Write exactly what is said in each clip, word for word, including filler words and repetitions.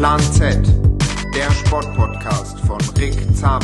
Plan Z, der Sportpodcast von Rick Zabel.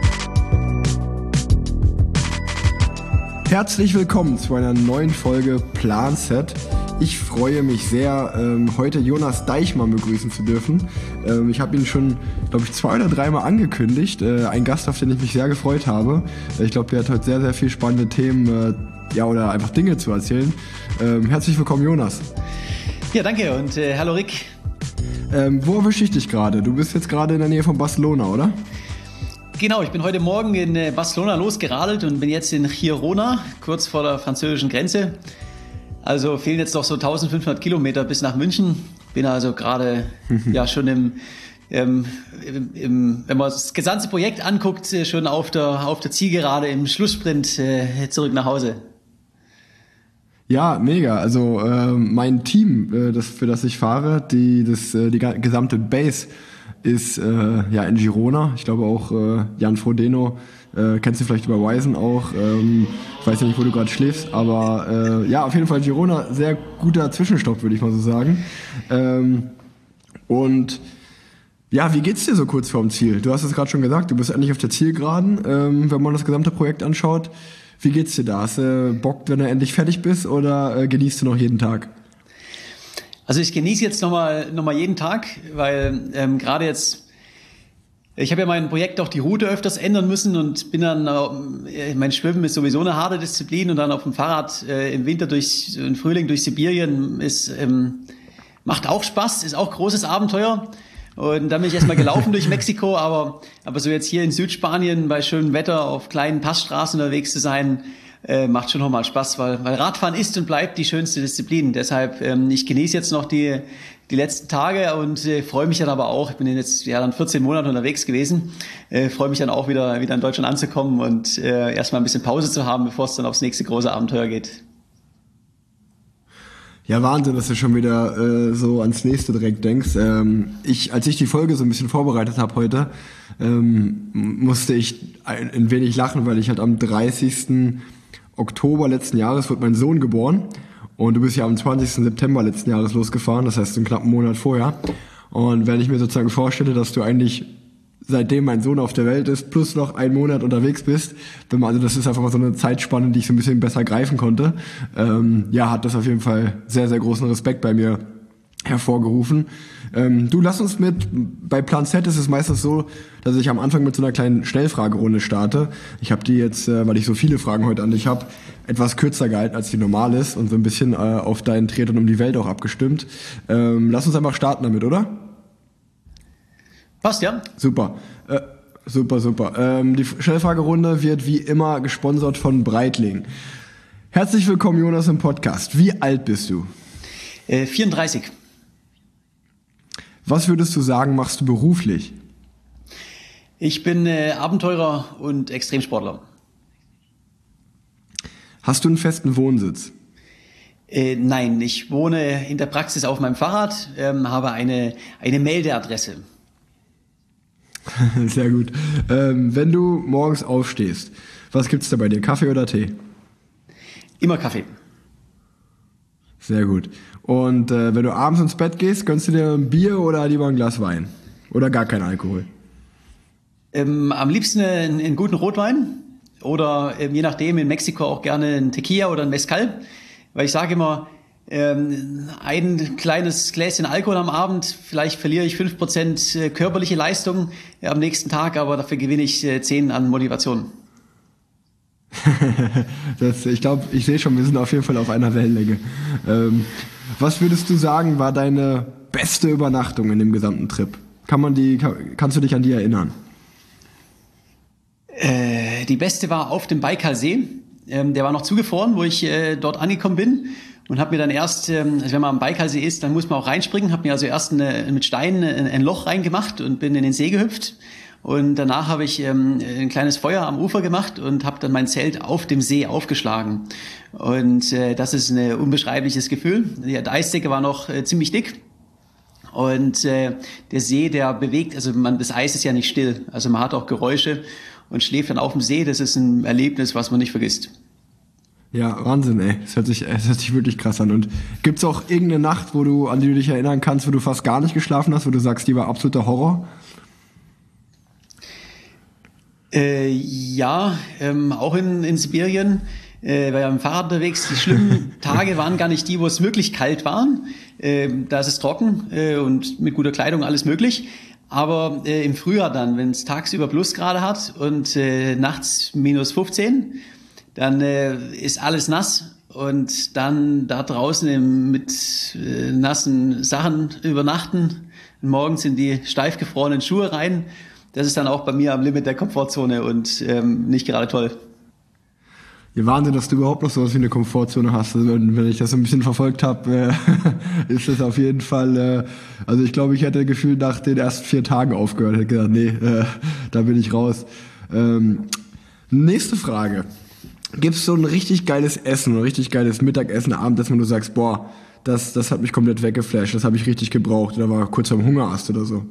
Herzlich willkommen zu einer neuen Folge Plan Z. Ich freue mich sehr, ähm, heute Jonas Deichmann begrüßen zu dürfen. Ähm, ich habe ihn schon, glaube ich, zwei oder dreimal angekündigt. Äh, ein Gast, auf den ich mich sehr gefreut habe. Ich glaube, der hat heute sehr, sehr viel spannende Themen äh, ja, oder einfach Dinge zu erzählen. Ähm, herzlich willkommen, Jonas. Ja, danke und äh, hallo Rick. Ähm, wo erwische ich dich gerade? Du bist jetzt gerade in der Nähe von Barcelona, oder? Genau, ich bin heute Morgen in äh, Barcelona losgeradelt und bin jetzt in Girona, kurz vor der französischen Grenze. Also fehlen jetzt noch so eintausendfünfhundert Kilometer bis nach München. Bin also gerade ja schon im, ähm, im, im, wenn man das gesamte Projekt anguckt, äh, schon auf der, auf der Zielgerade im Schlusssprint äh, zurück nach Hause. Ja, mega. Also äh, mein Team, äh, das, für das ich fahre, die, das, äh, die gesamte Base ist äh, ja in Girona. Ich glaube auch äh, Jan Frodeno, äh, kennst du vielleicht über Wisen auch. Ähm, ich weiß ja nicht, wo du gerade schläfst, aber äh, ja, auf jeden Fall Girona, sehr guter Zwischenstopp, würde ich mal so sagen. Ähm, und ja, wie geht's dir so kurz vorm Ziel? Du hast es gerade schon gesagt, du bist endlich auf der Zielgeraden, ähm, wenn man das gesamte Projekt anschaut. Wie geht's dir da? Hast du Bock, wenn du endlich fertig bist, oder äh, genießt du noch jeden Tag? Also ich genieße jetzt nochmal noch mal jeden Tag, weil ähm, gerade jetzt, ich habe ja mein Projekt auch die Route öfters ändern müssen und bin dann, äh, mein Schwimmen ist sowieso eine harte Disziplin und dann auf dem Fahrrad äh, im Winter durch, im Frühling durch Sibirien ist, ähm, macht auch Spaß, ist auch großes Abenteuer. Und dann bin ich erstmal gelaufen durch Mexiko, aber, aber so jetzt hier in Südspanien bei schönem Wetter auf kleinen Passstraßen unterwegs zu sein, äh, macht schon nochmal Spaß, weil, weil Radfahren ist und bleibt die schönste Disziplin. Deshalb, ähm, ich genieße jetzt noch die, die letzten Tage und äh, freue mich dann aber auch, ich bin jetzt ja dann vierzehn Monate unterwegs gewesen, äh, freue mich dann auch wieder, wieder in Deutschland anzukommen und äh, erstmal ein bisschen Pause zu haben, bevor es dann aufs nächste große Abenteuer geht. Ja, Wahnsinn, dass du schon wieder äh, so ans nächste direkt denkst. Ähm, ich, als ich die Folge so ein bisschen vorbereitet habe heute, ähm, musste ich ein, ein wenig lachen, weil ich halt am dreißigsten Oktober letzten Jahres wurde mein Sohn geboren und du bist ja am zwanzigsten September letzten Jahres losgefahren, das heißt einen knappen Monat vorher. Und wenn ich mir sozusagen vorstelle, dass du eigentlich seitdem mein Sohn auf der Welt ist, plus noch einen Monat unterwegs bist, also das ist einfach mal so eine Zeitspanne, die ich so ein bisschen besser greifen konnte, ähm, ja, hat das auf jeden Fall sehr, sehr großen Respekt bei mir hervorgerufen. Ähm, du, lass uns mit, bei Plan Z ist es meistens so, dass ich am Anfang mit so einer kleinen Schnellfragerunde starte. Ich habe die jetzt, äh, weil ich so viele Fragen heute an dich habe, etwas kürzer gehalten, als die normal ist und so ein bisschen äh, auf deinen Triathlon um die Welt auch abgestimmt. Ähm, lass uns einfach starten damit, oder? Passt, ja? Super, äh, super, super. Ähm, die Schnellfragerunde wird wie immer gesponsert von Breitling. Herzlich willkommen, Jonas, im Podcast. Wie alt bist du? Äh, vierunddreißig. Was würdest du sagen, machst du beruflich? Ich bin äh, Abenteurer und Extremsportler. Hast du einen festen Wohnsitz? Äh, nein, ich wohne in der Praxis auf meinem Fahrrad, ähm, habe eine, eine Meldeadresse. Sehr gut. Ähm, wenn du morgens aufstehst, was gibt's da bei dir? Kaffee oder Tee? Immer Kaffee. Sehr gut. Und äh, wenn du abends ins Bett gehst, gönnst du dir ein Bier oder lieber ein Glas Wein? Oder gar kein Alkohol? Ähm, am liebsten einen, einen guten Rotwein oder ähm, je nachdem in Mexiko auch gerne ein Tequila oder ein Mezcal. Weil ich sage immer, ähm, ein kleines Gläschen Alkohol am Abend, vielleicht verliere ich fünf Prozent körperliche Leistung äh, am nächsten Tag, aber dafür gewinne ich äh, zehn an Motivation. das, ich glaube, ich sehe schon, wir sind auf jeden Fall auf einer Wellenlänge. Ähm, was würdest du sagen, war deine beste Übernachtung in dem gesamten Trip? Kann man die, kann, kannst du dich an die erinnern? Äh, die beste war auf dem Baikalsee. Ähm, der war noch zugefroren, wo ich äh, dort angekommen bin. Und habe mir dann erst, ähm, also wenn man am Baikalsee ist, dann muss man auch reinspringen. Habe mir also erst eine, mit Steinen ein, ein Loch reingemacht und bin in den See gehüpft. Und danach habe ich ähm, ein kleines Feuer am Ufer gemacht und habe dann mein Zelt auf dem See aufgeschlagen. Und äh, das ist ein unbeschreibliches Gefühl. Die Eisdecke war noch äh, ziemlich dick. Und äh, der See, der bewegt, also man, das Eis ist ja nicht still. Also man hat auch Geräusche und schläft dann auf dem See. Das ist ein Erlebnis, was man nicht vergisst. Ja, Wahnsinn, ey. Das hört sich, das hört sich wirklich krass an. Und gibt's auch irgendeine Nacht, wo du, an die du dich erinnern kannst, wo du fast gar nicht geschlafen hast, wo du sagst, die war absoluter Horror? Äh, ja, ähm, auch in, in Sibirien, äh, war ja mit dem Fahrrad unterwegs. Die schlimmen Tage waren gar nicht die, wo es wirklich kalt war. Äh, da ist es trocken äh, und mit guter Kleidung alles möglich. Aber äh, im Frühjahr dann, wenn es tagsüber Plusgrade hat und äh, nachts minus fünfzehn, dann äh, ist alles nass und dann da draußen im, mit äh, nassen Sachen übernachten, und morgens in die steif gefrorenen Schuhe rein. Das ist dann auch bei mir am Limit der Komfortzone und ähm, nicht gerade toll. Ja, Wahnsinn, dass du überhaupt noch sowas wie eine Komfortzone hast. Also, wenn ich das so ein bisschen verfolgt habe, äh, ist das auf jeden Fall, äh, also ich glaube, ich hätte gefühlt nach den ersten vier Tagen aufgehört. Hätte gedacht, nee, äh, da bin ich raus. Ähm, nächste Frage. Gibt es so ein richtig geiles Essen, ein richtig geiles Mittagessen, Abendessen, wo du sagst, boah, das, das hat mich komplett weggeflasht, das habe ich richtig gebraucht, oder war kurz am Hungerast oder so?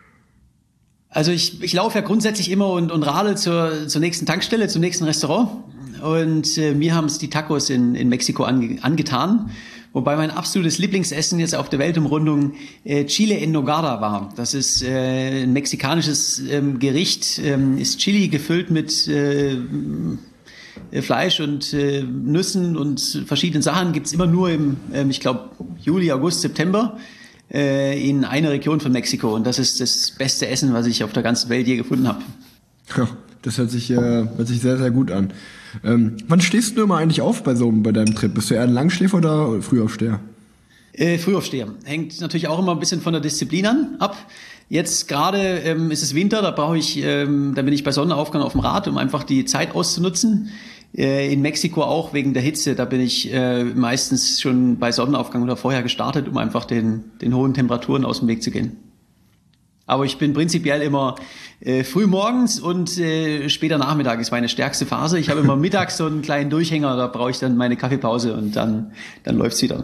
Also ich, ich laufe ja grundsätzlich immer und, und radel zur, zur nächsten Tankstelle, zum nächsten Restaurant. Und äh, mir haben es die Tacos in, in Mexiko ange, angetan. Wobei mein absolutes Lieblingsessen jetzt auf der Weltumrundung äh, Chile en Nogada war. Das ist äh, ein mexikanisches ähm, Gericht, ähm, ist Chili gefüllt mit äh, Fleisch und äh, Nüssen und verschiedenen Sachen. Gibt's immer nur im, ähm, ich glaube, Juli, August, September äh, in einer Region von Mexiko. Und das ist das beste Essen, was ich auf der ganzen Welt je gefunden habe. Ja, das hört sich, äh, hört sich sehr, sehr gut an. Ähm, wann stehst du immer eigentlich auf bei so bei deinem Trip? Bist du eher ein Langschläfer oder Frühaufsteher? Äh, Frühaufsteher. Hängt natürlich auch immer ein bisschen von der Disziplin an, ab. Jetzt gerade ähm, ist es Winter, da brauche ich, ähm, da bin ich bei Sonnenaufgang auf dem Rad, um einfach die Zeit auszunutzen. Äh, in Mexiko auch wegen der Hitze, da bin ich äh, meistens schon bei Sonnenaufgang oder vorher gestartet, um einfach den, den hohen Temperaturen aus dem Weg zu gehen. Aber ich bin prinzipiell immer äh, früh morgens und äh, später Nachmittag ist meine stärkste Phase. Ich habe immer mittags so einen kleinen Durchhänger, da brauche ich dann meine Kaffeepause und dann, dann läuft's wieder.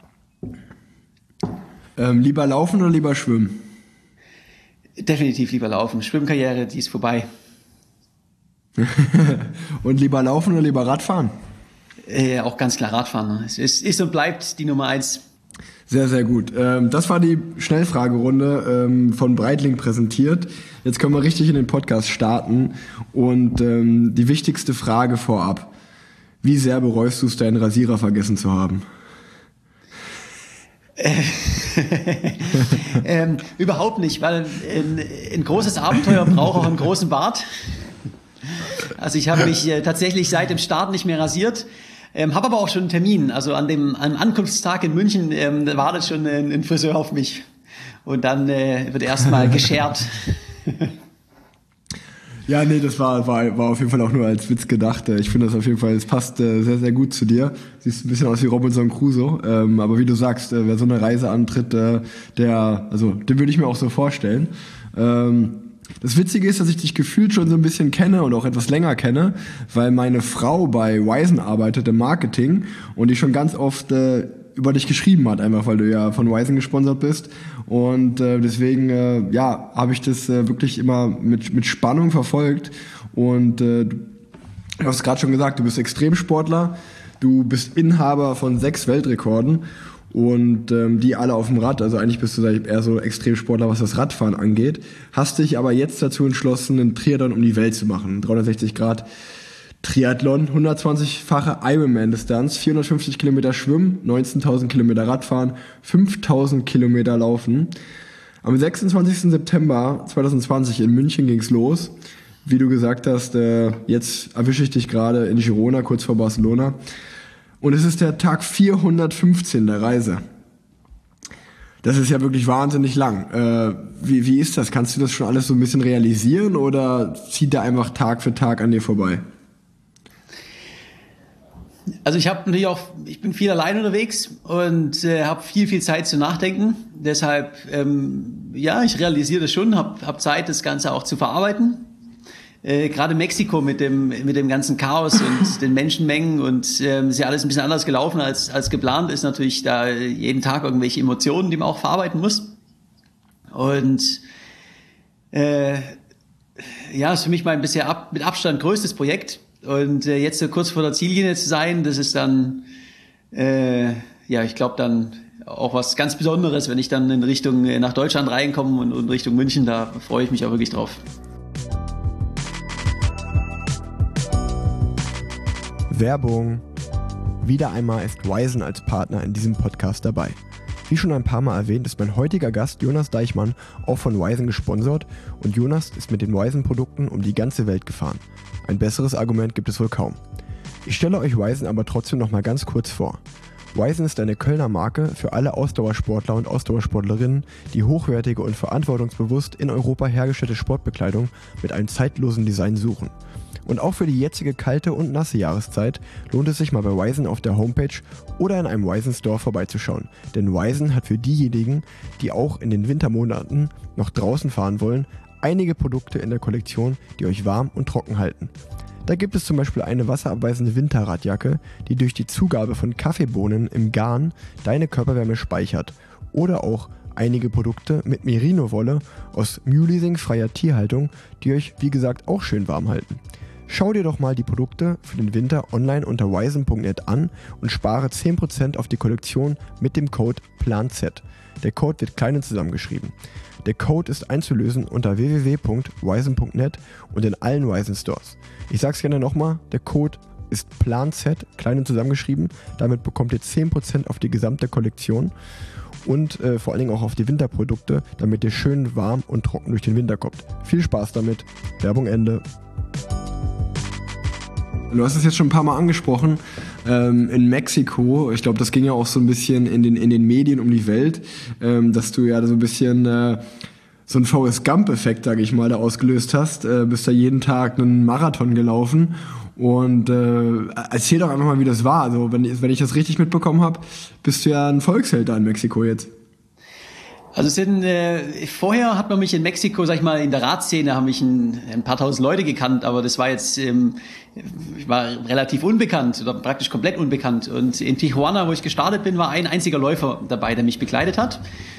Ähm, lieber laufen oder lieber schwimmen? Definitiv lieber laufen. Schwimmkarriere, die ist vorbei. Und lieber laufen oder lieber Radfahren? Äh, auch ganz klar Radfahren. Es ist, ist und bleibt die Nummer eins. Sehr, sehr gut. Ähm, das war die Schnellfragerunde ähm, von Breitling präsentiert. Jetzt können wir richtig in den Podcast starten. Und ähm, die wichtigste Frage vorab. Wie sehr bereust du es, deinen Rasierer vergessen zu haben? ähm, überhaupt nicht, weil ein, ein großes Abenteuer braucht auch einen großen Bart. Also ich habe mich äh, tatsächlich seit dem Start nicht mehr rasiert, ähm, habe aber auch schon einen Termin. Also an dem am Ankunftstag in München ähm, wartet schon ein, ein Friseur auf mich und dann äh, wird erstmal geschert. Ja, nee, das war, war, war auf jeden Fall auch nur als Witz gedacht. Ich finde das auf jeden Fall, es passt äh, sehr, sehr gut zu dir. Siehst ein bisschen aus wie Robinson Crusoe. Ähm, aber wie du sagst, äh, wer so eine Reise antritt, äh, der, also, den würde ich mir auch so vorstellen. Ähm, das Witzige ist, dass ich dich gefühlt schon so ein bisschen kenne und auch etwas länger kenne, weil meine Frau bei Wizen arbeitet im Marketing und die schon ganz oft äh, über dich geschrieben hat, einfach weil du ja von Wizen gesponsert bist. Und äh, deswegen, äh, ja, habe ich das äh, wirklich immer mit mit Spannung verfolgt. Und äh, du hast es gerade schon gesagt, du bist Extremsportler, du bist Inhaber von sechs Weltrekorden und ähm, die alle auf dem Rad. Also eigentlich bist du eher so Extremsportler, was das Radfahren angeht. Hast dich aber jetzt dazu entschlossen, einen Triathlon um die Welt zu machen, dreihundertsechzig Grad Triathlon, hundertzwanzigfache Ironman-Distanz, vierhundertfünfzig Kilometer Schwimmen, neunzehntausend Kilometer Radfahren, fünftausend Kilometer Laufen. Am sechsundzwanzigsten September zweitausendzwanzig in München ging's los. Wie du gesagt hast, äh, jetzt erwische ich dich gerade in Girona, kurz vor Barcelona. Und es ist der Tag vierhundertfünfzehn der Reise. Das ist ja wirklich wahnsinnig lang. Äh, wie, wie ist das? Kannst du das schon alles so ein bisschen realisieren oder zieht der einfach Tag für Tag an dir vorbei? Also ich habe natürlich auch, ich bin viel allein unterwegs und äh, habe viel, viel Zeit zu nachdenken. Deshalb, ähm, ja, ich realisiere das schon, habe hab Zeit, das Ganze auch zu verarbeiten. Äh, Gerade Mexiko mit dem mit dem ganzen Chaos und den Menschenmengen und ähm, ist ja alles ein bisschen anders gelaufen als als geplant. Ist natürlich da jeden Tag irgendwelche Emotionen, die man auch verarbeiten muss. Und äh, ja, ist für mich mein bisher ab, mit Abstand größtes Projekt. Und äh, jetzt so kurz vor der Ziellinie zu sein, das ist dann, äh, ja, ich glaube dann auch was ganz Besonderes, wenn ich dann in Richtung äh, nach Deutschland reinkomme und, und Richtung München, da freue ich mich auch wirklich drauf. Werbung. Wieder einmal ist Wyzen als Partner in diesem Podcast dabei. Wie schon ein paar Mal erwähnt, ist mein heutiger Gast Jonas Deichmann auch von Wyzen gesponsert und Jonas ist mit den Wyzen-Produkten um die ganze Welt gefahren. Ein besseres Argument gibt es wohl kaum. Ich stelle euch Wyzen aber trotzdem noch mal ganz kurz vor. Wyzen ist eine Kölner Marke für alle Ausdauersportler und Ausdauersportlerinnen, die hochwertige und verantwortungsbewusst in Europa hergestellte Sportbekleidung mit einem zeitlosen Design suchen. Und auch für die jetzige kalte und nasse Jahreszeit lohnt es sich mal bei Wyzen auf der Homepage oder in einem Wyzen Store vorbeizuschauen. Denn Wyzen hat für diejenigen, die auch in den Wintermonaten noch draußen fahren wollen, einige Produkte in der Kollektion, die euch warm und trocken halten. Da gibt es zum Beispiel eine wasserabweisende Winterradjacke, die durch die Zugabe von Kaffeebohnen im Garn deine Körperwärme speichert. Oder auch einige Produkte mit Merino-Wolle aus mulesing-freier Tierhaltung, die euch wie gesagt auch schön warm halten. Schau dir doch mal die Produkte für den Winter online unter wyzen punkt net an und spare zehn Prozent auf die Kollektion mit dem Code PLANZ. Der Code wird klein und zusammengeschrieben. Der Code ist einzulösen unter w w w punkt wyzen punkt net und in allen Wyzen Stores. Ich sag's gerne nochmal, der Code ist PLANZ, klein und zusammengeschrieben. Damit bekommt ihr zehn Prozent auf die gesamte Kollektion und äh, vor allen Dingen auch auf die Winterprodukte, damit ihr schön warm und trocken durch den Winter kommt. Viel Spaß damit. Werbung Ende. Du hast es jetzt schon ein paar Mal angesprochen, ähm, in Mexiko, ich glaube, das ging ja auch so ein bisschen in den, in den Medien um die Welt, ähm, dass du ja so ein bisschen äh, so einen Forrest Gump-Effekt, sage ich mal, da ausgelöst hast, äh, bist da jeden Tag einen Marathon gelaufen und äh, erzähl doch einfach mal, wie das war. Also wenn, wenn ich das richtig mitbekommen habe, bist du ja ein Volksheld da in Mexiko jetzt. Also es sind, äh, vorher hat man mich in Mexiko, sag ich mal, in der Radszene haben mich ein, ein paar tausend Leute gekannt, aber das war jetzt, ähm, ich war relativ unbekannt oder praktisch komplett unbekannt. Und in Tijuana, wo ich gestartet bin, war ein einziger Läufer dabei, der mich begleitet hat.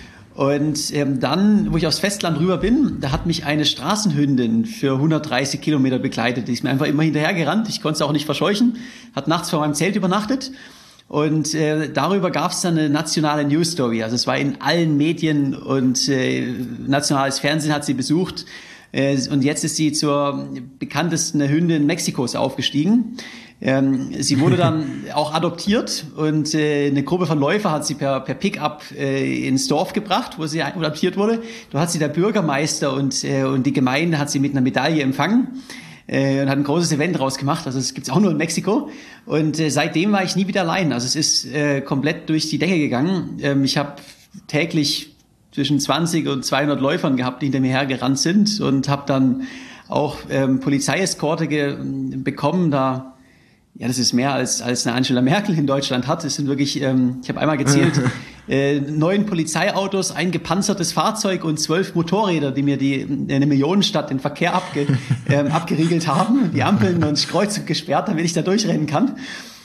Und ähm, dann, wo ich aufs Festland rüber bin, da hat mich eine Straßenhündin für hundertdreißig Kilometer begleitet. Die ist mir einfach immer hinterhergerannt. Ich konnte es auch nicht verscheuchen. Hat nachts vor meinem Zelt übernachtet. Und äh, darüber gab es dann eine nationale News-Story. Also es war in allen Medien und äh, nationales Fernsehen hat sie besucht. Äh, und jetzt ist sie zur bekanntesten Hündin Mexikos aufgestiegen. Ähm, sie wurde dann auch adoptiert und äh, eine Gruppe von Läufern hat sie per, per Pickup äh, ins Dorf gebracht, wo sie adoptiert wurde. Da hat sie der Bürgermeister und, äh, und die Gemeinde hat sie mit einer Medaille empfangen. Und hat ein großes Event draus gemacht. Also es gibt's auch nur in Mexiko. Und äh, seitdem war ich nie wieder allein. Also es ist äh, komplett durch die Decke gegangen. Ähm, ich habe täglich zwischen zwanzig und zweihundert Läufern gehabt, die hinter mir hergerannt sind. Und habe dann auch ähm, Polizeieskorte ge- bekommen. Da, ja, das ist mehr als als eine Angela Merkel in Deutschland hat. Es sind wirklich, ähm, ich habe einmal gezählt, äh, neun Polizeiautos, ein gepanzertes Fahrzeug und zwölf Motorräder, die mir die eine Millionenstadt den Verkehr abge, ähm, abgeriegelt haben, die Ampeln und Kreuz gesperrt, damit ich da durchrennen kann.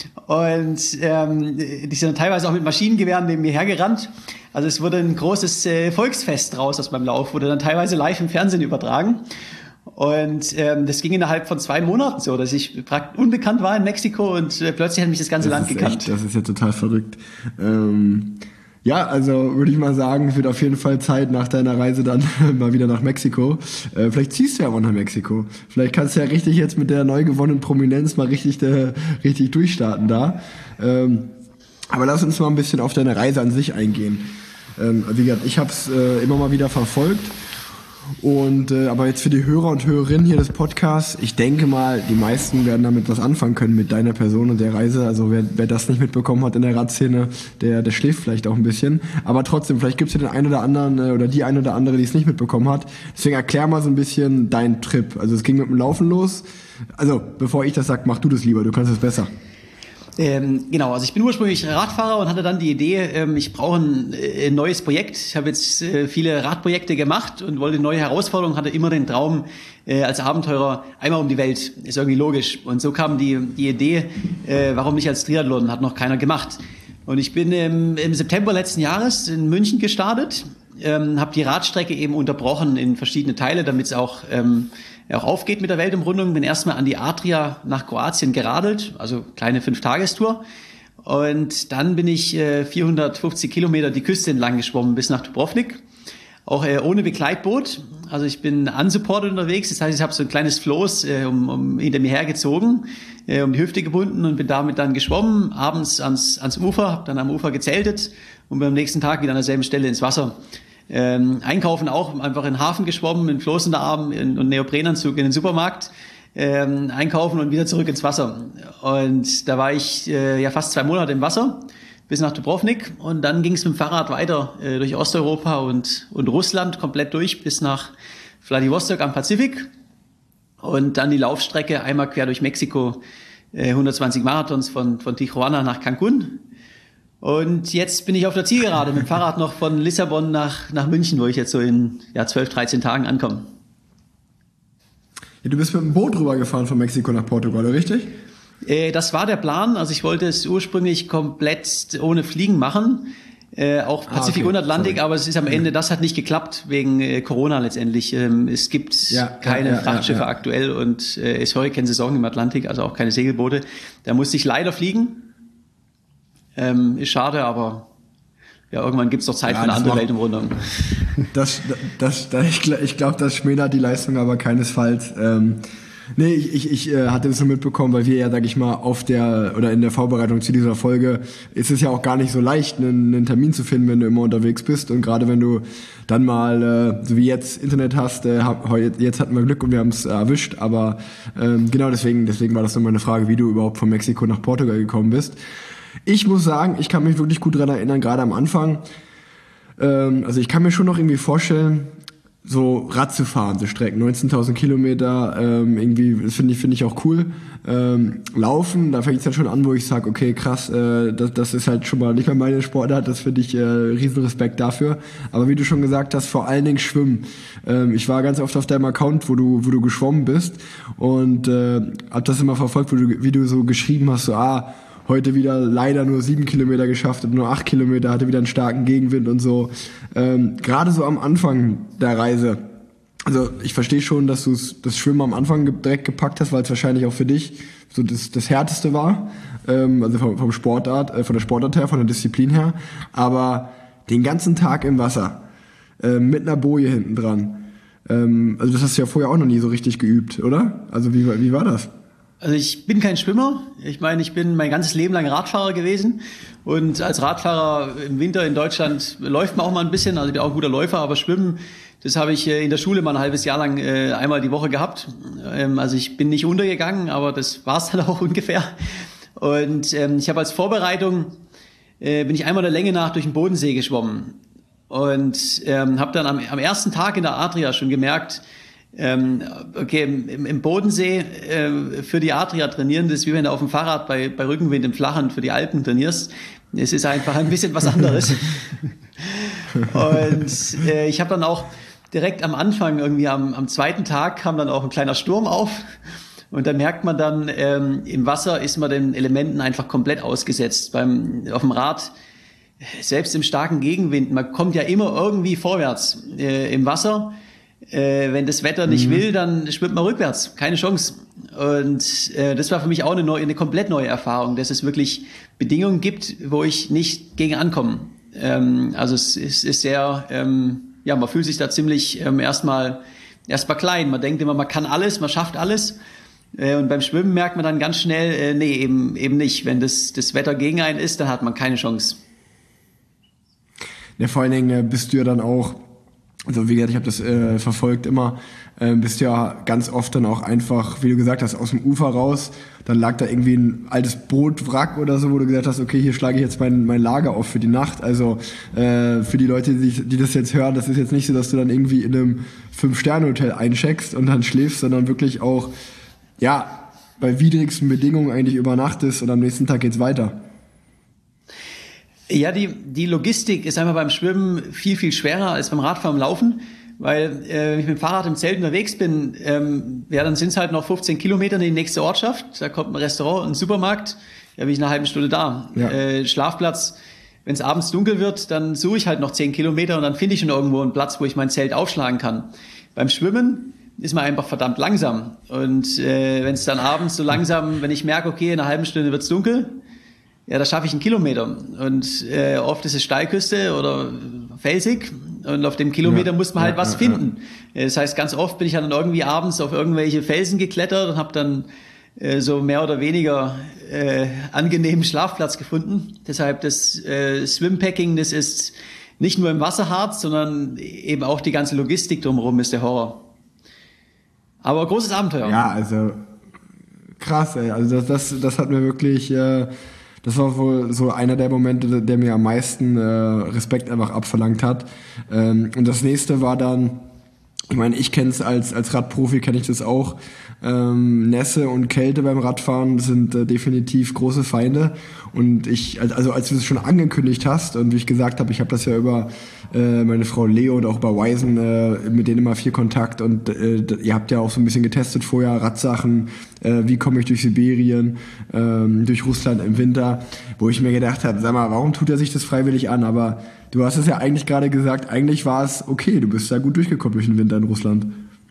Und ähm, die sind teilweise auch mit Maschinengewehren neben mir hergerannt. Also es wurde ein großes äh, Volksfest draus aus meinem Lauf, wurde dann teilweise live im Fernsehen übertragen. Und ähm, das ging innerhalb von zwei Monaten so, dass ich praktisch unbekannt war in Mexiko und äh, plötzlich hat mich das ganze das Land ist gekannt. Echt, das ist ja total verrückt. Ähm, ja, also würde ich mal sagen, es wird auf jeden Fall Zeit nach deiner Reise dann mal wieder nach Mexiko. Äh, vielleicht ziehst du ja auch nach Mexiko. Vielleicht kannst du ja richtig jetzt mit der neu gewonnenen Prominenz mal richtig, äh, richtig durchstarten da. Ähm, aber lass uns mal ein bisschen auf deine Reise an sich eingehen. Ähm, wie gesagt, ich habe es äh, immer mal wieder verfolgt. Und äh, aber jetzt für die Hörer und Hörerinnen hier des Podcasts, ich denke mal, die meisten werden damit was anfangen können mit deiner Person und der Reise. Also wer, wer das nicht mitbekommen hat in der Radszene, der, der schläft vielleicht auch ein bisschen. Aber trotzdem, vielleicht gibt es ja den einen oder anderen äh, oder die eine oder andere, die es nicht mitbekommen hat. Deswegen erklär mal so ein bisschen deinen Trip. Also es ging mit dem Laufen los. Also bevor ich das sage, mach du das lieber, du kannst es besser. Ähm, genau, also ich bin ursprünglich Radfahrer und hatte dann die Idee, ähm, ich brauche ein, ein neues Projekt. Ich habe jetzt äh, viele Radprojekte gemacht und wollte neue Herausforderungen, hatte immer den Traum, äh, als Abenteurer einmal um die Welt. Ist irgendwie logisch. Und so kam die, die Idee, äh, warum nicht als Triathlon, hat noch keiner gemacht. Und ich bin ähm, im September letzten Jahres in München gestartet, ähm, habe die Radstrecke eben unterbrochen in verschiedene Teile, damit es auch ähm, auch aufgeht mit der Weltumrundung. Bin erstmal an die Adria nach Kroatien geradelt, also kleine Fünf-Tagestour. Und dann bin ich äh, vierhundertfünfzig Kilometer die Küste entlang geschwommen bis nach Dubrovnik. Auch äh, ohne Begleitboot. Also ich bin unsupported unterwegs. Das heißt, ich habe so ein kleines Floß äh, um, um hinter mir hergezogen, äh, um die Hüfte gebunden und bin damit dann geschwommen, abends ans, ans Ufer, habe dann am Ufer gezeltet und bin am nächsten Tag wieder an derselben Stelle ins Wasser. Ähm, einkaufen auch, einfach in den Hafen geschwommen, mit dem Floß in der Arm und Neoprenanzug in den Supermarkt. Ähm, einkaufen und wieder zurück ins Wasser. Und da war ich äh, ja fast zwei Monate im Wasser, bis nach Dubrovnik. Und dann ging es mit dem Fahrrad weiter äh, durch Osteuropa und, und Russland komplett durch bis nach Vladivostok am Pazifik. Und dann die Laufstrecke einmal quer durch Mexiko, äh, hundertzwanzig Marathons von, von Tijuana nach Cancun. Und jetzt bin ich auf der Zielgerade mit dem Fahrrad noch von Lissabon nach, nach München, wo ich jetzt so in ja, zwölf, dreizehn Tagen ankomme. Ja, du bist mit dem Boot rübergefahren von Mexiko nach Portugal, richtig? Äh, das war der Plan. Also ich wollte es ursprünglich komplett ohne Fliegen machen. Äh, auch Pazifik ah, okay. und Atlantik, Sorry. aber es ist am Ende, das hat nicht geklappt wegen äh, Corona letztendlich. Ähm, es gibt ja, keine ja, ja, Frachtschiffe ja, ja. aktuell und äh, es ist Hurrikansaison im Atlantik, also auch keine Segelboote. Da musste ich leider fliegen. Ähm, ist schade, aber ja, irgendwann gibt's doch Zeit ja, für eine andere macht, Weltumrundung. Das, das, das, ich ich glaube, das schmälert die Leistung aber keinesfalls. Ähm, nee, ich, ich, ich äh, hatte das nur mitbekommen, weil wir ja, sag ich mal, auf der oder in der Vorbereitung zu dieser Folge ist es ja auch gar nicht so leicht, einen, einen Termin zu finden, wenn du immer unterwegs bist. Und gerade wenn du dann mal, äh, so wie jetzt, Internet hast, äh, jetzt hatten wir Glück und wir haben es äh, erwischt. Aber ähm, genau deswegen, deswegen war das nur meine Frage, wie du überhaupt von Mexiko nach Portugal gekommen bist. Ich muss sagen, ich kann mich wirklich gut daran erinnern, gerade am Anfang. Ähm, also ich kann mir schon noch irgendwie vorstellen, so Rad zu fahren, so Strecken, neunzehntausend Kilometer, ähm, irgendwie, das finde ich, finde ich auch cool. Ähm, Laufen, da fängt es dann schon an, wo ich sage, okay, krass, äh, das, das ist halt schon mal nicht mehr meine Sportart, das finde ich äh, riesen Respekt dafür. Aber wie du schon gesagt hast, vor allen Dingen Schwimmen. Ähm, ich war ganz oft auf deinem Account, wo du, wo du geschwommen bist und äh, hab das immer verfolgt, wo du, wie du so geschrieben hast, so, ah, heute wieder leider nur sieben Kilometer geschafft und nur acht Kilometer, hatte wieder einen starken Gegenwind und so. Ähm, gerade so am Anfang der Reise. Also ich verstehe schon, dass du das Schwimmen am Anfang direkt gepackt hast, weil es wahrscheinlich auch für dich so das, das Härteste war. Ähm, also vom, vom Sportart, äh, von der Sportart her, von der Disziplin her. Aber den ganzen Tag im Wasser, äh, mit einer Boje hinten dran. Ähm, also das hast du ja vorher auch noch nie so richtig geübt, oder? Also wie, wie war das? Also ich bin kein Schwimmer. Ich meine, ich bin mein ganzes Leben lang Radfahrer gewesen. Und als Radfahrer im Winter in Deutschland läuft man auch mal ein bisschen. Also ich bin auch ein guter Läufer, aber Schwimmen, das habe ich in der Schule mal ein halbes Jahr lang äh, einmal die Woche gehabt. Ähm, also ich bin nicht untergegangen, aber das war es dann auch ungefähr. Und ähm, ich habe als Vorbereitung, äh, bin ich einmal der Länge nach durch den Bodensee geschwommen. Und ähm, habe dann am, am ersten Tag in der Adria schon gemerkt, Ähm, okay, im, im Bodensee äh, für die Adria trainieren, das ist wie wenn du auf dem Fahrrad bei, bei Rückenwind im Flachen für die Alpen trainierst. Es ist einfach ein bisschen was anderes. Und äh, ich habe dann auch direkt am Anfang, irgendwie am, am zweiten Tag, kam dann auch ein kleiner Sturm auf. Und da merkt man dann, ähm, im Wasser ist man den Elementen einfach komplett ausgesetzt. Beim, auf dem Rad, selbst im starken Gegenwind, man kommt ja immer irgendwie vorwärts. Äh, im Wasser, Äh, wenn das Wetter nicht mhm. will, dann schwimmt man rückwärts. Keine Chance. Und äh, das war für mich auch eine, neue, eine komplett neue Erfahrung, dass es wirklich Bedingungen gibt, wo ich nicht gegen ankomme. Ähm, also es ist, ist sehr, ähm, ja, man fühlt sich da ziemlich ähm, erstmal erstmal klein. Man denkt immer, man kann alles, man schafft alles. Äh, und beim Schwimmen merkt man dann ganz schnell, äh, nee, eben eben nicht. Wenn das, das Wetter gegen einen ist, dann hat man keine Chance. Ja, vor allen Dingen bist du ja dann auch, also wie gesagt, ich habe das äh, verfolgt immer, äh, bist ja ganz oft dann auch einfach, wie du gesagt hast, aus dem Ufer raus, dann lag da irgendwie ein altes Bootwrack oder so, wo du gesagt hast, okay, hier schlage ich jetzt mein, mein Lager auf für die Nacht. Also äh, für die Leute, die, die das jetzt hören, das ist jetzt nicht so, dass du dann irgendwie in einem Fünf-Sterne-Hotel eincheckst und dann schläfst, sondern wirklich auch, ja, bei widrigsten Bedingungen eigentlich übernachtest und am nächsten Tag geht's weiter. Ja, die, die Logistik ist einmal beim Schwimmen viel, viel schwerer als beim Radfahren, Laufen, weil äh, wenn ich mit dem Fahrrad im Zelt unterwegs bin, ähm, ja, dann sind es halt noch fünfzehn Kilometer in die nächste Ortschaft, da kommt ein Restaurant, ein Supermarkt, da bin ich eine halbe Stunde da. Ja. Äh, Schlafplatz, wenn es abends dunkel wird, dann suche ich halt noch zehn Kilometer und dann finde ich schon irgendwo einen Platz, wo ich mein Zelt aufschlagen kann. Beim Schwimmen ist man einfach verdammt langsam. Und äh, wenn es dann abends so langsam, wenn ich merke, okay, in einer halben Stunde wird's dunkel, ja, da schaffe ich einen Kilometer. Und äh, oft ist es Steilküste oder felsig. Und auf dem Kilometer ja, muss man halt ja, was ja, finden. Ja. Das heißt, ganz oft bin ich dann irgendwie abends auf irgendwelche Felsen geklettert und habe dann äh, so mehr oder weniger äh, angenehmen Schlafplatz gefunden. Deshalb das äh, Swimpacking, das ist nicht nur im Wasser hart, sondern eben auch die ganze Logistik drumherum ist der Horror. Aber großes Abenteuer. Ja, also krass, ey. Also das, das, das hat mir wirklich... Äh Das war wohl so einer der Momente, der mir am meisten äh, Respekt einfach abverlangt hat. Ähm, und das nächste war dann, ich meine, ich kenne es als als Radprofi, kenne ich das auch. Ähm, Nässe und Kälte beim Radfahren sind äh, definitiv große Feinde. Und ich, also als du es schon angekündigt hast und wie ich gesagt habe, ich habe das ja über äh, meine Frau Leo und auch bei Wisen äh, mit denen immer viel Kontakt und äh, ihr habt ja auch so ein bisschen getestet vorher, Radsachen, äh, wie komme ich durch Sibirien, äh, durch Russland im Winter, wo ich mir gedacht habe, sag mal, warum tut er sich das freiwillig an? Aber du hast es ja eigentlich gerade gesagt, eigentlich war es okay, du bist ja gut durchgekommen durch den Winter in Russland.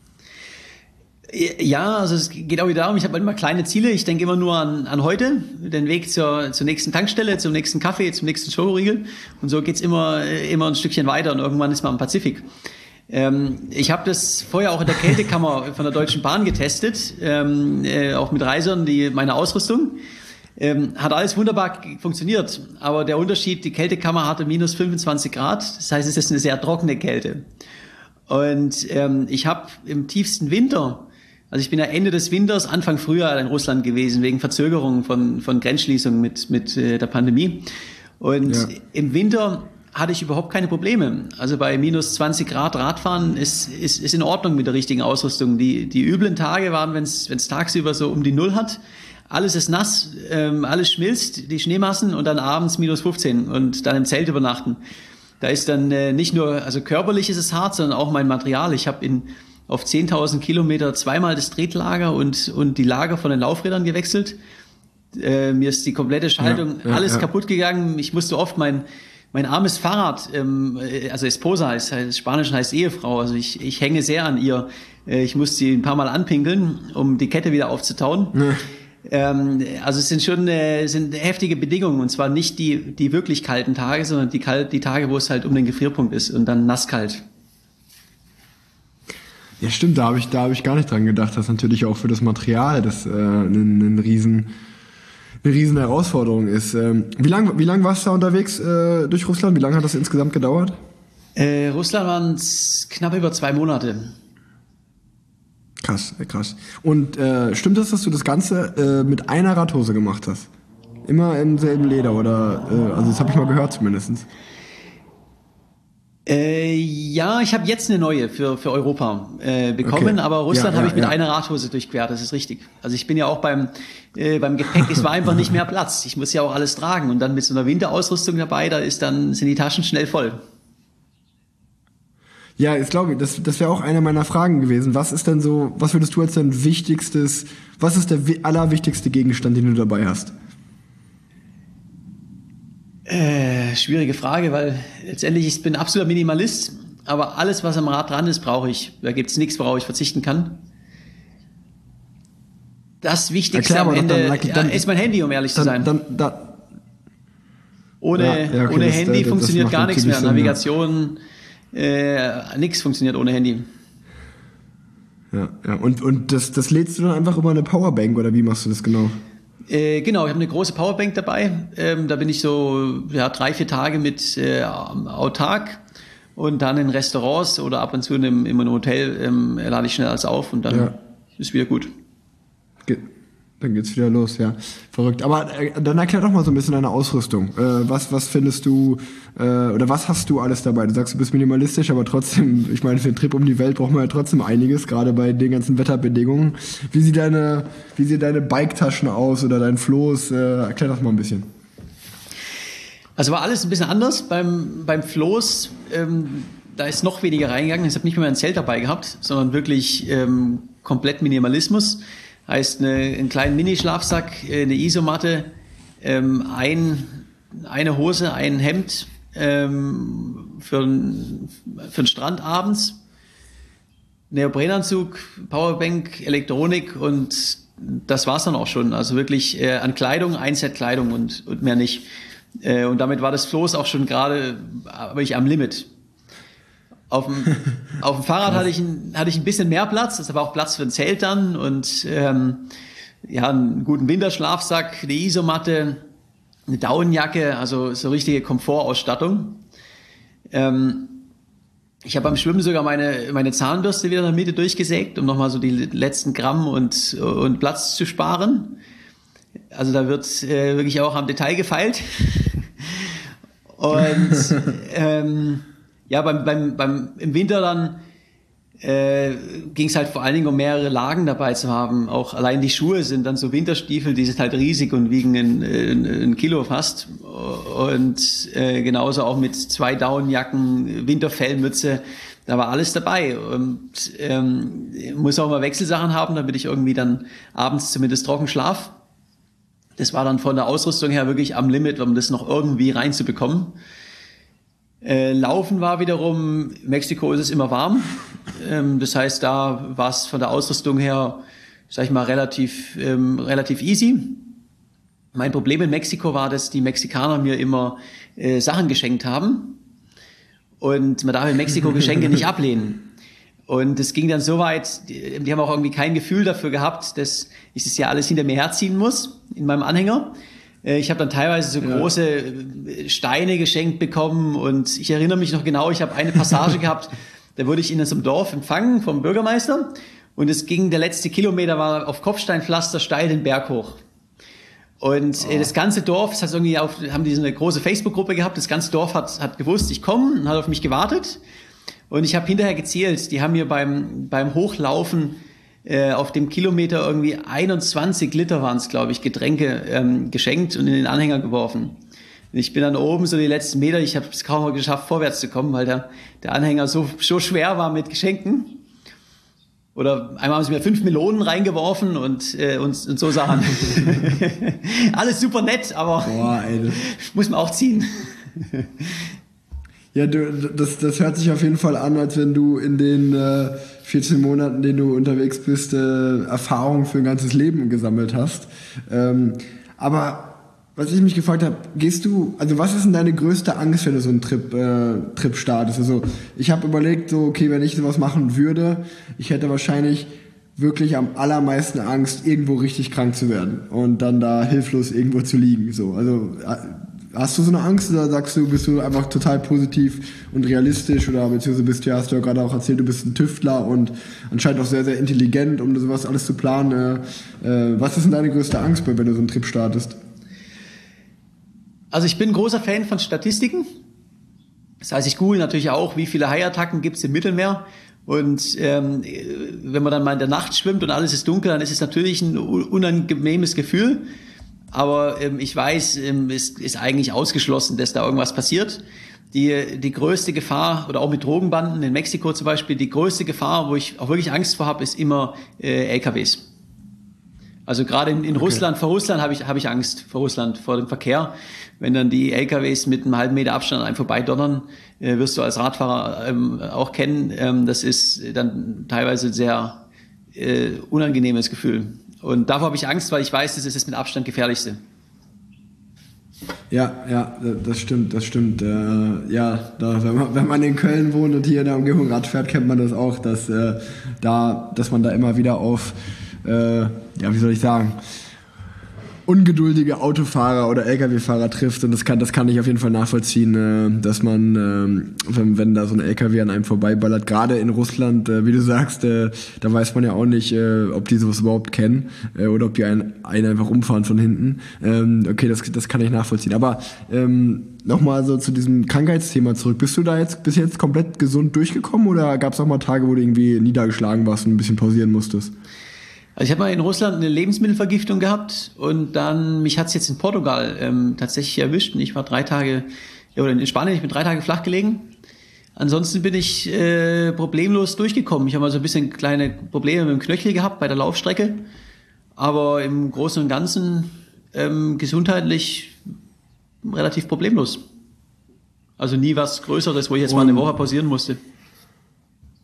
Ja, also es geht auch wieder darum, ich habe immer kleine Ziele, ich denke immer nur an, an heute, den Weg zur, zur nächsten Tankstelle, zum nächsten Kaffee, zum nächsten Schokoriegel und so geht's immer, immer ein Stückchen weiter und irgendwann ist man am Pazifik. Ähm, ich habe das vorher auch in der Kältekammer von der Deutschen Bahn getestet, ähm, äh, auch mit Reisern, die meine Ausrüstung. Ähm, hat alles wunderbar funktioniert, aber der Unterschied, die Kältekammer hatte minus fünfundzwanzig Grad, das heißt, es ist eine sehr trockene Kälte. Und ähm, ich habe im tiefsten Winter, also ich bin ja Ende des Winters, Anfang Frühjahr in Russland gewesen, wegen Verzögerungen von, von Grenzschließungen mit, mit äh, der Pandemie. Und ja. Im Winter hatte ich überhaupt keine Probleme. Also bei minus zwanzig Grad Radfahren ist, ist, ist in Ordnung mit der richtigen Ausrüstung. Die, die üblen Tage waren, wenn es tagsüber so um die Null hat. Alles ist nass, ähm, alles schmilzt, die Schneemassen und dann abends minus fünfzehn und dann im Zelt übernachten. Da ist dann äh, nicht nur, also körperlich ist es hart, sondern auch mein Material. Ich habe in auf zehntausend Kilometer zweimal das Tretlager und, und die Lager von den Laufrädern gewechselt. Äh, mir ist die komplette Schaltung ja, ja, alles ja. kaputt gegangen. Ich musste oft mein, mein armes Fahrrad, ähm, also Esposa heißt, heißt Spanisch heißt Ehefrau, also ich, ich hänge sehr an ihr. Äh, ich musste sie ein paar Mal anpinkeln, um die Kette wieder aufzutauen. Ja. Ähm, also es sind schon äh, sind heftige Bedingungen und zwar nicht die, die wirklich kalten Tage, sondern die, kalt, die Tage, wo es halt um den Gefrierpunkt ist und dann nasskalt. Ja, stimmt, da habe ich, da habe ich gar nicht dran gedacht, dass natürlich auch für das Material das äh, ein, ein riesen, eine riesen Herausforderung ist. Ähm, wie lang, wie lang warst du da unterwegs äh, durch Russland? Wie lange hat das insgesamt gedauert? Äh, Russland waren es knapp über zwei Monate. Krass, krass. Und äh, stimmt es, dass du das Ganze äh, mit einer Radhose gemacht hast? Immer im selben Leder oder, äh, also das habe ich mal gehört zumindest. Äh, ja, ich habe jetzt eine neue für für Europa äh, bekommen, okay. Aber Russland ja, ja, habe ich mit ja. einer Radhose durchquert, das ist richtig. Also ich bin ja auch beim äh, beim Gepäck, es war einfach nicht mehr Platz. Ich muss ja auch alles tragen und dann mit so einer Winterausrüstung dabei, da ist dann sind die Taschen schnell voll. Ja, ich glaube, das das wäre auch eine meiner Fragen gewesen. Was ist denn so, was würdest du als dein wichtigstes, was ist der allerwichtigste Gegenstand, den du dabei hast? Äh, schwierige Frage, weil letztendlich ich bin absoluter Minimalist, aber alles, was am Rad dran ist, brauche ich. Da gibt's nichts, worauf ich verzichten kann. Das Wichtigste Erklär, am Ende dann, dann, ist mein Handy, um ehrlich dann, zu sein. Dann, dann, ohne ja, ja, okay, ohne das, Handy das, funktioniert das gar nichts mehr. Sinn, Navigation, ja. äh, nichts funktioniert ohne Handy. Ja, ja. Und, und das, das lädst du dann einfach über eine Powerbank oder wie machst du das genau? Äh, genau, ich habe eine große Powerbank dabei. Ähm, da bin ich so ja, drei, vier Tage mit äh, autark und dann in Restaurants oder ab und zu in einem, in einem Hotel ähm, lade ich schnell alles auf und dann ja. ist wieder gut. Ge- Dann geht's wieder los, ja. Verrückt. Aber äh, dann erklär doch mal so ein bisschen deine Ausrüstung. Äh, was, was findest du, äh, oder was hast du alles dabei? Du sagst, du bist minimalistisch, aber trotzdem, ich meine, für einen Trip um die Welt braucht man ja trotzdem einiges, gerade bei den ganzen Wetterbedingungen. Wie sieht deine, wie sieht deine Bike-Taschen aus oder dein Floß? Äh, erklär das mal ein bisschen. Also war alles ein bisschen anders. Beim, beim Floß, ähm, da ist noch weniger reingegangen. Ich habe nicht mehr ein Zelt dabei gehabt, sondern wirklich ähm, komplett Minimalismus. Heißt eine, einen kleinen Mini-Schlafsack, eine Isomatte, ähm, ein, eine Hose, ein Hemd ähm, für, für den Strand abends. Neoprenanzug, Powerbank, Elektronik und das war's dann auch schon. Also wirklich äh, an Kleidung, ein Set Kleidung und, und mehr nicht. Äh, und damit war das Floß auch schon gerade wirklich am Limit. Auf dem, auf dem Fahrrad hatte ich, ein, hatte ich ein bisschen mehr Platz, das war auch Platz für ein Zelt dann und ähm, ja, einen guten Winterschlafsack, eine Isomatte, eine Daunenjacke, also so richtige Komfortausstattung. Ähm, ich habe beim Schwimmen sogar meine, meine Zahnbürste wieder in der Mitte durchgesägt, um nochmal so die letzten Gramm und, und Platz zu sparen. Also da wird äh, wirklich auch am Detail gefeilt. Und ähm, ja, beim, beim, beim, im Winter dann äh, ging es halt vor allen Dingen um mehrere Lagen dabei zu haben. Auch allein die Schuhe sind dann so Winterstiefel, die sind halt riesig und wiegen ein, ein, ein Kilo fast. Und äh, genauso auch mit zwei Daunenjacken, Winterfellmütze, da war alles dabei. Und ähm, muss auch mal Wechselsachen haben, damit ich irgendwie dann abends zumindest trocken schlaf. Das war dann von der Ausrüstung her wirklich am Limit, um das noch irgendwie reinzubekommen. Äh, Laufen war wiederum, Mexiko ist es immer warm. Ähm, das heißt, da war es von der Ausrüstung her, sag ich mal, relativ, ähm, relativ easy. Mein Problem in Mexiko war, dass die Mexikaner mir immer äh, Sachen geschenkt haben. Und man darf in Mexiko Geschenke nicht ablehnen. Und es ging dann so weit, die, die haben auch irgendwie kein Gefühl dafür gehabt, dass ich das ja alles hinter mir herziehen muss in meinem Anhänger. Ich habe dann teilweise so große ja. Steine geschenkt bekommen und ich erinnere mich noch genau, ich habe eine Passage gehabt, da wurde ich in so einem Dorf empfangen vom Bürgermeister und es ging, der letzte Kilometer war auf Kopfsteinpflaster steil den Berg hoch. Und oh. das ganze Dorf, das hat irgendwie auf, haben die so eine große Facebook-Gruppe gehabt, das ganze Dorf hat, hat gewusst, ich komme und hat auf mich gewartet und ich habe hinterher gezählt, die haben mir beim, beim Hochlaufen auf dem Kilometer irgendwie einundzwanzig Liter waren es, glaube ich, Getränke ähm, geschenkt und in den Anhänger geworfen. Ich bin dann oben so die letzten Meter, ich habe es kaum mal geschafft, vorwärts zu kommen, weil der, der Anhänger so, so schwer war mit Geschenken. Oder einmal haben sie mir fünf Melonen reingeworfen und, äh, und, und so Sachen. Alles super nett, aber Boah, ey, das muss man auch ziehen. Ja, du, das, das hört sich auf jeden Fall an, als wenn du in den äh, vierzehn Monaten, in denen du unterwegs bist, äh, Erfahrungen für ein ganzes Leben gesammelt hast. Ähm, aber was ich mich gefragt habe, gehst du, also was ist denn deine größte Angst, wenn du so einen Trip, äh, Trip startest? Also ich habe überlegt, so okay, wenn ich sowas machen würde, ich hätte wahrscheinlich wirklich am allermeisten Angst, irgendwo richtig krank zu werden und dann da hilflos irgendwo zu liegen. So, also hast du so eine Angst oder sagst du, bist du einfach total positiv und realistisch oder beziehungsweise bist du, hast du ja gerade auch erzählt, du bist ein Tüftler und anscheinend auch sehr, sehr intelligent, um sowas alles zu planen. Äh, was ist denn deine größte Angst, wenn du so einen Trip startest? Also ich bin ein großer Fan von Statistiken. Das heißt, ich google natürlich auch, wie viele Haiattacken gibt es im Mittelmeer. Und ähm, wenn man dann mal in der Nacht schwimmt und alles ist dunkel, dann ist es natürlich ein unangenehmes Gefühl. Aber ähm, ich weiß, ähm, es ist eigentlich ausgeschlossen, dass da irgendwas passiert. Die, die größte Gefahr, oder auch mit Drogenbanden in Mexiko zum Beispiel, die größte Gefahr, wo ich auch wirklich Angst vor habe, ist immer äh, L K Ws. Also gerade in, in okay. Russland, vor Russland habe ich, habe ich Angst, vor Russland, vor dem Verkehr. Wenn dann die L K Ws mit einem halben Meter Abstand an einem vorbeidonnern, äh, wirst du als Radfahrer ähm, auch kennen. Ähm, das ist dann teilweise ein sehr äh, unangenehmes Gefühl. Und davor habe ich Angst, weil ich weiß, das ist das mit Abstand gefährlichste. Ja, ja, das stimmt, das stimmt. Äh, ja, da, wenn man, wenn man in Köln wohnt und hier in der Umgebung Rad fährt, kennt man das auch, dass äh, da, dass man da immer wieder auf, äh, ja, wie soll ich sagen, ungeduldige Autofahrer oder L K W-Fahrer trifft und das kann, das kann ich auf jeden Fall nachvollziehen, äh, dass man, äh, wenn, wenn da so ein L K W an einem vorbeiballert, gerade in Russland, äh, wie du sagst, äh, da weiß man ja auch nicht, äh, ob die sowas überhaupt kennen äh, oder ob die einen, einen einfach umfahren von hinten. Ähm, okay, das, das kann ich nachvollziehen. Aber ähm, nochmal so zu diesem Krankheitsthema zurück. Bist du da jetzt bis jetzt komplett gesund durchgekommen oder gab es auch mal Tage, wo du irgendwie niedergeschlagen warst und ein bisschen pausieren musstest? Also ich habe mal in Russland eine Lebensmittelvergiftung gehabt und dann, mich hat's jetzt in Portugal ähm, tatsächlich erwischt und ich war drei Tage, ja, oder in Spanien, ich bin drei Tage flach gelegen. Ansonsten bin ich äh, problemlos durchgekommen. Ich habe mal so ein bisschen kleine Probleme mit dem Knöchel gehabt bei der Laufstrecke, aber im Großen und Ganzen ähm, gesundheitlich relativ problemlos. Also nie was Größeres, wo ich jetzt und mal eine Woche pausieren musste.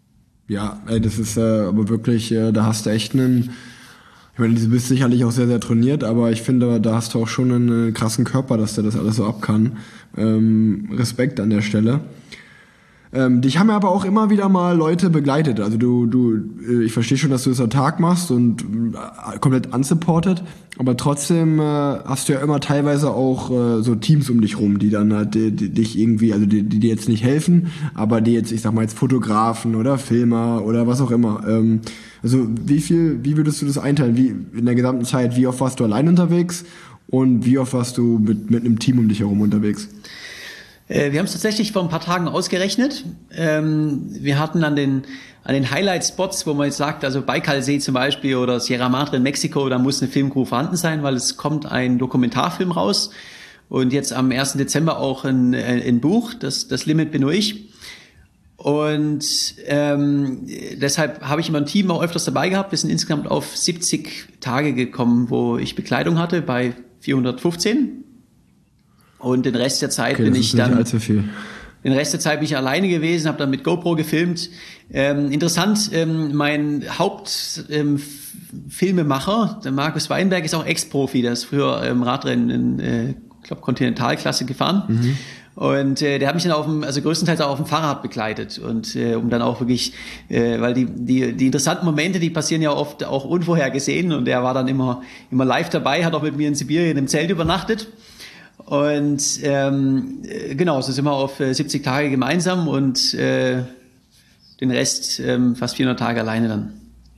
Ja, ey, das ist äh, aber wirklich, äh, da hast du echt einen, ich meine, du bist sicherlich auch sehr, sehr trainiert, aber ich finde, da hast du auch schon einen äh, krassen Körper, dass der das alles so ab kann. Ähm, Respekt an der Stelle. Ähm, dich haben ja aber auch immer wieder mal Leute begleitet. Also du, du, äh, ich verstehe schon, dass du das am Tag machst und äh, komplett unsupported, aber trotzdem äh, hast du ja immer teilweise auch äh, so Teams um dich rum, die dann halt die, die, dich irgendwie, also die, die dir jetzt nicht helfen, aber die jetzt, ich sag mal jetzt Fotografen oder Filmer oder was auch immer. Ähm, also wie viel, wie würdest du das einteilen? Wie in der gesamten Zeit, wie oft warst du allein unterwegs und wie oft warst du mit, mit einem Team um dich herum unterwegs? Wir haben es tatsächlich vor ein paar Tagen ausgerechnet. Wir hatten an den, an den Highlight-Spots, wo man jetzt sagt, also Baikalsee zum Beispiel oder Sierra Madre in Mexiko, da muss eine Filmcrew vorhanden sein, weil es kommt ein Dokumentarfilm raus und jetzt am ersten Dezember auch ein, ein Buch, das, das Limit bin nur ich. Und ähm, deshalb habe ich immer ein Team auch öfters dabei gehabt. Wir sind insgesamt auf siebzig Tage gekommen, wo ich Bekleidung hatte bei vierhundertfünfzehn. Und den Rest der Zeit okay, bin das ich ist nicht dann, allzu viel. Den Rest der Zeit bin ich alleine gewesen, habe dann mit GoPro gefilmt. Ähm, interessant, ähm, mein Hauptfilmemacher, ähm, der Markus Weinberg, ist auch Ex-Profi, der ist früher ähm, Radrennen in, äh, ich glaube, Kontinentalklasse gefahren. Mhm. Und äh, der hat mich dann auf dem, also größtenteils auch auf dem Fahrrad begleitet und äh, um dann auch wirklich, äh, weil die die die interessanten Momente, die passieren ja oft auch unvorhergesehen und der war dann immer immer live dabei, hat auch mit mir in Sibirien im Zelt übernachtet. Und ähm, genau, so sind wir auf äh, siebzig Tage gemeinsam und äh, den Rest ähm, fast vierhundert Tage alleine dann.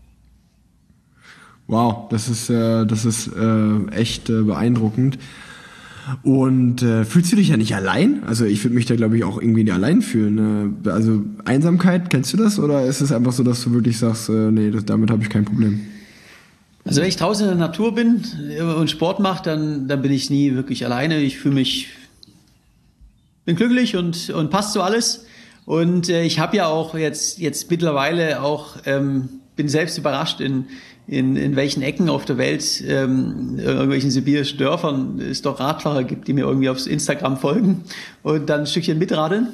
Wow, das ist äh, das ist äh, echt äh, beeindruckend. Und äh, fühlst du dich ja nicht allein? Also ich würde mich da, glaube ich, auch irgendwie nicht allein fühlen. Äh, also Einsamkeit, kennst du das? Oder ist es einfach so, dass du wirklich sagst, äh, nee, das, damit habe ich kein Problem? Also wenn ich draußen in der Natur bin und Sport mache, dann, dann bin ich nie wirklich alleine. Ich fühle mich, bin glücklich und, und passt so alles. Und äh, ich habe ja auch jetzt, jetzt mittlerweile auch, ähm, bin selbst überrascht, in, in, in welchen Ecken auf der Welt, ähm, in irgendwelchen sibirischen Dörfern es doch Radfahrer gibt, die mir irgendwie aufs Instagram folgen und dann ein Stückchen mitradeln.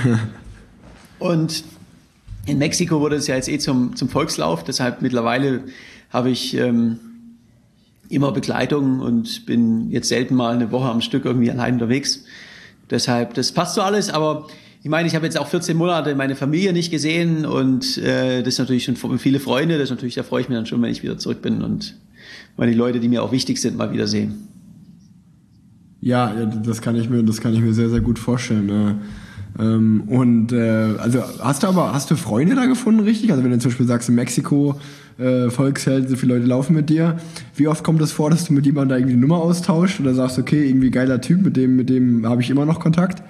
Und in Mexiko wurde es ja jetzt eh zum, zum Volkslauf, deshalb mittlerweile habe ich ähm, immer Begleitung und bin jetzt selten mal eine Woche am Stück irgendwie allein unterwegs. Deshalb, das passt so alles, aber ich meine, ich habe jetzt auch vierzehn Monate meine Familie nicht gesehen und äh, das ist natürlich schon viele Freunde, das ist natürlich, da freue ich mich dann schon, wenn ich wieder zurück bin und meine Leute, die mir auch wichtig sind, mal wieder sehen. Ja, das kann ich mir, das kann ich mir sehr, sehr gut vorstellen. Äh. Ähm, und äh, also hast du aber, hast du Freunde da gefunden, richtig? Also wenn du zum Beispiel sagst, in Mexiko äh, Volksheld, so viele Leute laufen mit dir, wie oft kommt es vor, dass du mit jemandem da irgendwie eine Nummer austauscht oder sagst, okay, irgendwie geiler Typ, mit dem, mit dem habe ich immer noch Kontakt?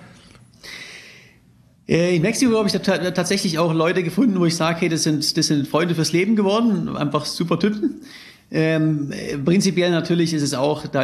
In Mexiko habe ich t- tatsächlich auch Leute gefunden, wo ich sage, hey, das sind, das sind Freunde fürs Leben geworden, einfach super Typen. Ähm, prinzipiell natürlich ist es auch, da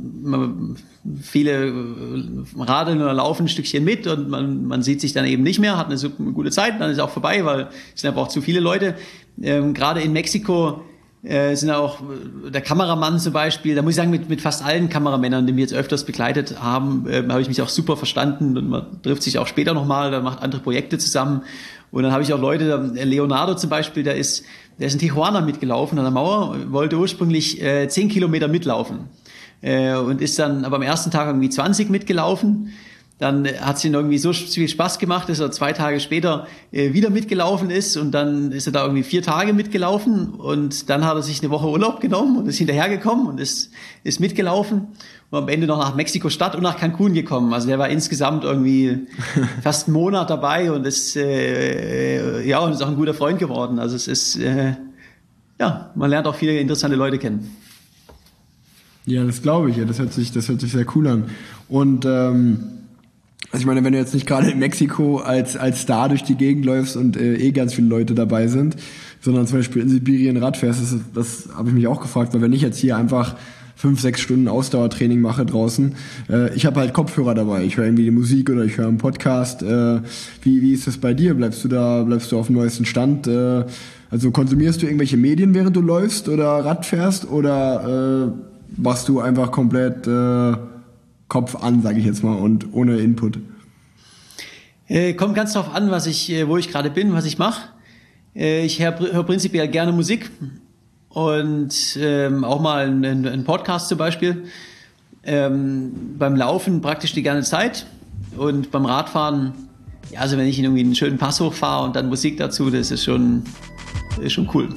viele radeln oder laufen ein Stückchen mit und man, man sieht sich dann eben nicht mehr, hat eine, super, eine gute Zeit, dann ist es auch vorbei, weil es sind einfach auch zu viele Leute. Ähm, gerade in Mexiko äh, sind auch der Kameramann zum Beispiel, da muss ich sagen, mit, mit fast allen Kameramännern, die wir jetzt öfters begleitet haben, äh, habe ich mich auch super verstanden und man trifft sich auch später nochmal, da macht andere Projekte zusammen. Und dann habe ich auch Leute, Leonardo zum Beispiel, der ist, der ist in Tijuana mitgelaufen an der Mauer, wollte ursprünglich äh, zehn Kilometer mitlaufen äh, und ist dann aber am ersten Tag irgendwie zwanzig mitgelaufen. Dann hat es ihm irgendwie so viel Spaß gemacht, dass er zwei Tage später äh, wieder mitgelaufen ist und dann ist er da irgendwie vier Tage mitgelaufen und dann hat er sich eine Woche Urlaub genommen und ist hinterhergekommen und ist, ist mitgelaufen und am Ende noch nach Mexiko-Stadt und nach Cancun gekommen. Also der war insgesamt irgendwie fast einen Monat dabei und ist, äh, ja, und ist auch ein guter Freund geworden. Also es ist, äh, ja, man lernt auch viele interessante Leute kennen. Ja, das glaube ich. Ja, das hört sich, das hört sich sehr cool an. Und ähm also ich meine, wenn du jetzt nicht gerade in Mexiko als als Star durch die Gegend läufst und äh, eh ganz viele Leute dabei sind, sondern zum Beispiel in Sibirien Rad fährst, das, das habe ich mich auch gefragt, weil wenn ich jetzt hier einfach fünf, sechs Stunden Ausdauertraining mache draußen, äh, ich habe halt Kopfhörer dabei, ich höre irgendwie die Musik oder ich höre einen Podcast. Äh, wie wie ist das bei dir? Bleibst du da, bleibst du auf dem neuesten Stand? Äh, also konsumierst du irgendwelche Medien, während du läufst oder Rad fährst oder äh, machst du einfach komplett äh, Kopf an, sage ich jetzt mal, und ohne Input? Äh, kommt ganz drauf an, was ich, wo ich gerade bin, was ich mache. Äh, ich höre hör prinzipiell gerne Musik und ähm, auch mal einen, einen Podcast zum Beispiel. Ähm, beim Laufen praktisch die ganze Zeit und beim Radfahren, ja, also wenn ich irgendwie einen schönen Pass hochfahre und dann Musik dazu, das ist schon, das ist schon cool.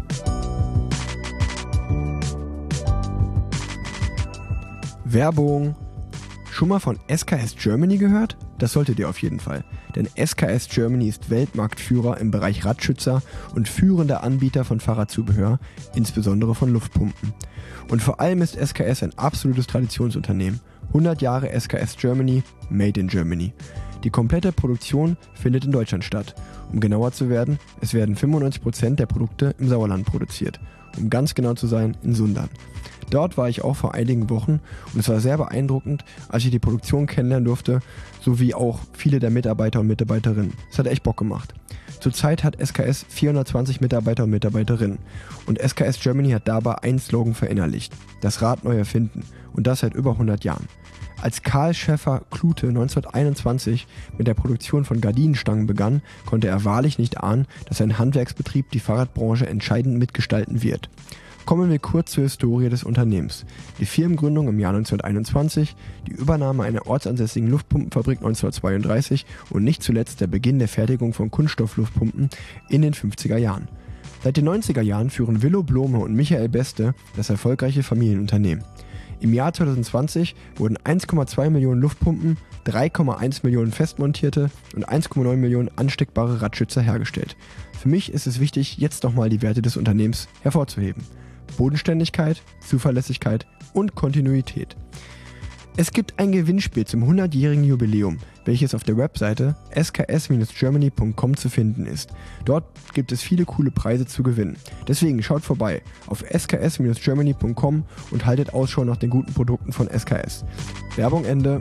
Werbung. Schon mal von S K S Germany gehört? Das solltet ihr auf jeden Fall. Denn S K S Germany ist Weltmarktführer im Bereich Radschützer und führender Anbieter von Fahrradzubehör, insbesondere von Luftpumpen. Und vor allem ist S K S ein absolutes Traditionsunternehmen. hundert Jahre S K S Germany, Made in Germany. Die komplette Produktion findet in Deutschland statt. Um genauer zu werden, es werden fünfundneunzig Prozent der Produkte im Sauerland produziert. Um ganz genau zu sein, in Sundern. Dort war ich auch vor einigen Wochen und es war sehr beeindruckend, als ich die Produktion kennenlernen durfte, sowie auch viele der Mitarbeiter und Mitarbeiterinnen. Es hat echt Bock gemacht. Zurzeit hat S K S vierhundertzwanzig Mitarbeiter und Mitarbeiterinnen und S K S Germany hat dabei einen Slogan verinnerlicht: Das Rad neu erfinden, und das seit über hundert Jahren. Als Karl Schäfer Klute neunzehnhunderteinundzwanzig mit der Produktion von Gardinenstangen begann, konnte er wahrlich nicht ahnen, dass ein Handwerksbetrieb die Fahrradbranche entscheidend mitgestalten wird. Kommen wir kurz zur Historie des Unternehmens. Die Firmengründung im Jahr neunzehnhunderteinundzwanzig, die Übernahme einer ortsansässigen Luftpumpenfabrik neunzehnhundertzweiunddreißig und nicht zuletzt der Beginn der Fertigung von Kunststoffluftpumpen in den fünfziger Jahren. Seit den neunziger Jahren führen Willo Blome und Michael Beste das erfolgreiche Familienunternehmen. Im Jahr zweitausendzwanzig wurden eins Komma zwei Millionen Luftpumpen, drei Komma eins Millionen festmontierte und eins Komma neun Millionen ansteckbare Radschützer hergestellt. Für mich ist es wichtig, jetzt nochmal die Werte des Unternehmens hervorzuheben. Bodenständigkeit, Zuverlässigkeit und Kontinuität. Es gibt ein Gewinnspiel zum hundertjährigen Jubiläum, welches auf der Webseite s k s Germany punkt com zu finden ist. Dort gibt es viele coole Preise zu gewinnen. Deswegen schaut vorbei auf s k s Germany punkt com und haltet Ausschau nach den guten Produkten von S K S. Werbung Ende.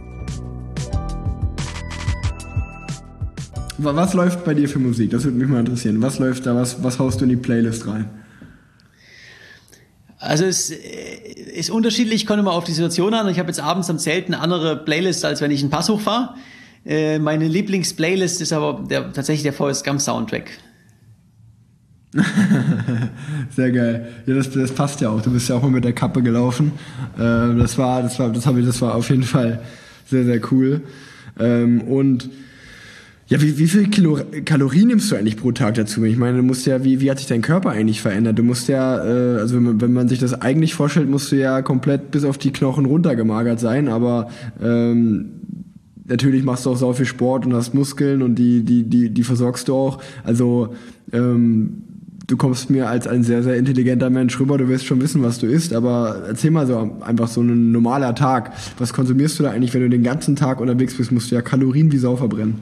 Was läuft bei dir für Musik? Das würde mich mal interessieren. Was läuft da? Was, was haust du in die Playlist rein? Also es ist unterschiedlich, kommt immer auf die Situation an. Ich habe jetzt abends am Zelt eine andere Playlist, als wenn ich einen Pass hochfahre. Äh, meine Lieblingsplaylist ist aber der, tatsächlich der Forrest Gump Soundtrack. Sehr geil. Ja, das, das passt ja auch. Du bist ja auch mal mit der Kappe gelaufen. Äh, das war, das war, das habe ich, das war auf jeden Fall sehr, sehr cool. Ähm, und ja, wie, wie viel Kilo, Kalorien nimmst du eigentlich pro Tag dazu? Ich meine, du musst ja, wie, wie hat sich dein Körper eigentlich verändert? Du musst ja, äh, also wenn man, wenn man sich das eigentlich vorstellt, musst du ja komplett bis auf die Knochen runtergemagert sein, aber ähm, natürlich machst du auch sau viel Sport und hast Muskeln und die, die, die, die versorgst du auch. Also ähm, du kommst mir als ein sehr, sehr intelligenter Mensch rüber, du wirst schon wissen, was du isst, aber erzähl mal so einfach so ein normaler Tag. Was konsumierst du da eigentlich, wenn du den ganzen Tag unterwegs bist, musst du ja Kalorien wie Sau verbrennen.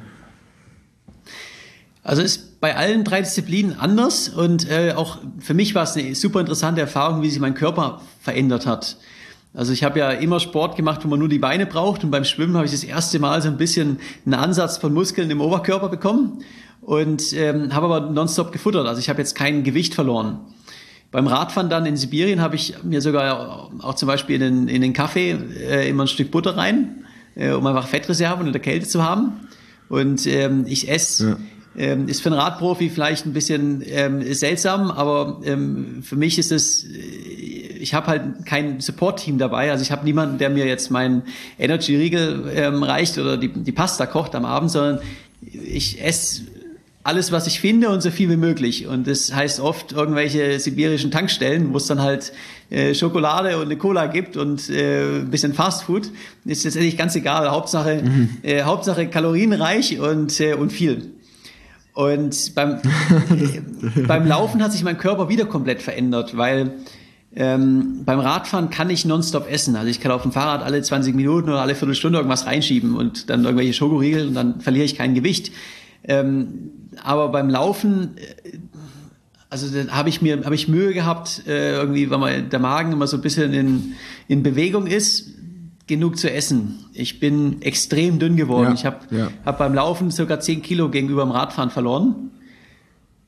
Also ist bei allen drei Disziplinen anders und äh, auch für mich war es eine super interessante Erfahrung, wie sich mein Körper verändert hat. Also ich habe ja immer Sport gemacht, wo man nur die Beine braucht und beim Schwimmen habe ich das erste Mal so ein bisschen einen Ansatz von Muskeln im Oberkörper bekommen und ähm, habe aber nonstop gefuttert. Also ich habe jetzt kein Gewicht verloren. Beim Radfahren dann in Sibirien habe ich mir sogar auch zum Beispiel in den, in den Kaffee äh, immer ein Stück Butter rein, äh, um einfach Fettreserven in der Kälte zu haben. Und ähm, ich esse... Ja. Ähm, ist für einen Radprofi vielleicht ein bisschen ähm, seltsam, aber ähm, für mich ist es, ich habe halt kein Support-Team dabei, also ich habe niemanden, der mir jetzt meinen Energy-Riegel ähm, reicht oder die, die Pasta kocht am Abend, sondern ich esse alles, was ich finde und so viel wie möglich. Und das heißt oft irgendwelche sibirischen Tankstellen, wo es dann halt äh, Schokolade und eine Cola gibt und äh, ein bisschen Fastfood. Ist letztendlich ganz egal, Hauptsache, mhm. äh, Hauptsache kalorienreich und, äh, und viel. Und beim, beim Laufen hat sich mein Körper wieder komplett verändert, weil ähm, beim Radfahren kann ich nonstop essen. Also ich kann auf dem Fahrrad alle zwanzig Minuten oder alle Viertelstunde irgendwas reinschieben und dann irgendwelche Schokoriegel und dann verliere ich kein Gewicht. Ähm, aber beim Laufen, äh, also da habe ich mir habe ich Mühe gehabt, äh, irgendwie, weil man, der Magen immer so ein bisschen in, in Bewegung ist, genug zu essen. Ich bin extrem dünn geworden. Ja, ich habe ja. hab beim Laufen sogar zehn Kilo gegenüber dem Radfahren verloren.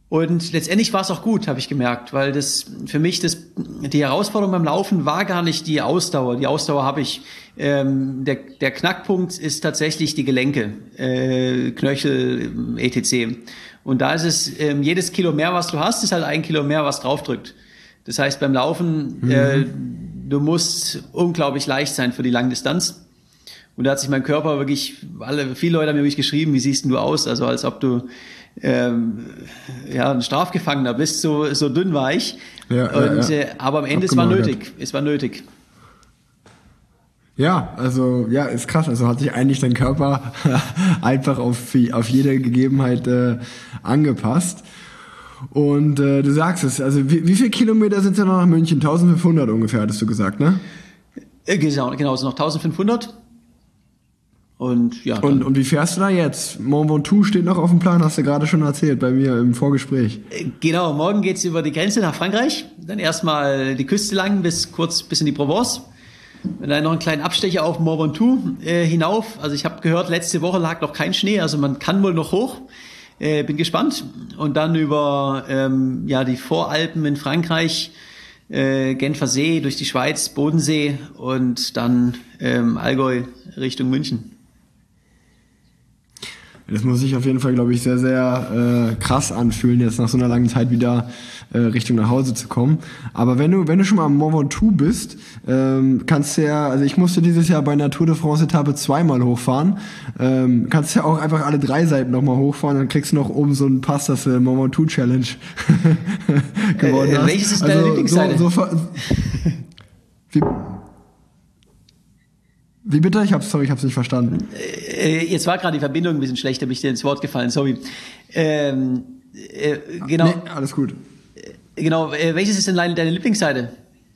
Und letztendlich war es auch gut, habe ich gemerkt, weil das für mich das die Herausforderung beim Laufen war gar nicht die Ausdauer. Die Ausdauer habe ich. Ähm, der, der Knackpunkt ist tatsächlich die Gelenke, äh, Knöchel, et cetera. Und da ist es, ähm, jedes Kilo mehr, was du hast, ist halt ein Kilo mehr, was draufdrückt. Das heißt, beim Laufen, mhm. äh, du musst unglaublich leicht sein für die Langdistanz. Und da hat sich mein Körper wirklich, alle, viele Leute haben mir wirklich geschrieben, wie siehst denn du aus? Also als ob du ähm, ja, ein Strafgefangener bist, so, so dünn war ich. Ja, und, ja, ja. Äh, aber am Ende, es war nötig. Es war nötig. Ja, also ja, ist krass. Also hat sich eigentlich dein Körper einfach auf, auf jede Gegebenheit äh, angepasst. Und äh, du sagst es, also wie, wie viele Kilometer sind es denn noch nach München? eintausendfünfhundert ungefähr, hattest du gesagt, ne? Genau, genau, es sind noch eintausendfünfhundert. Und ja. Und, und wie fährst du da jetzt? Mont Ventoux steht noch auf dem Plan, hast du gerade schon erzählt bei mir im Vorgespräch. Genau, morgen geht's über die Grenze nach Frankreich. Dann erstmal die Küste lang bis kurz bis in die Provence. Und dann noch einen kleinen Abstecher auf Mont Ventoux äh, hinauf. Also ich habe gehört, letzte Woche lag noch kein Schnee, also man kann wohl noch hoch. Äh, bin gespannt. Und dann über ähm, ja die Voralpen in Frankreich, äh, Genfer See, durch die Schweiz, Bodensee und dann ähm, Allgäu Richtung München. Das muss sich auf jeden Fall, glaube ich, sehr, sehr äh, krass anfühlen, jetzt nach so einer langen Zeit wieder äh, Richtung nach Hause zu kommen. Aber wenn du wenn du schon mal am Mont Ventoux bist, ähm, kannst du ja, also ich musste dieses Jahr bei einer Tour de France Etappe zweimal hochfahren, ähm, kannst du ja auch einfach alle drei Seiten nochmal hochfahren, dann kriegst du noch oben so einen Pass, dass du Mont Ventoux Challenge gewonnen äh, hast. Welches ist deine also, Lieblingsseite? So, so, wie, Wie bitte? Ich hab's, sorry, ich hab's nicht verstanden. Äh, jetzt war gerade die Verbindung ein bisschen schlecht, habe ich dir ins Wort gefallen, sorry. Ähm, äh, genau. Nee, alles gut. Äh, genau, äh, welches ist denn deine Lieblingsseite?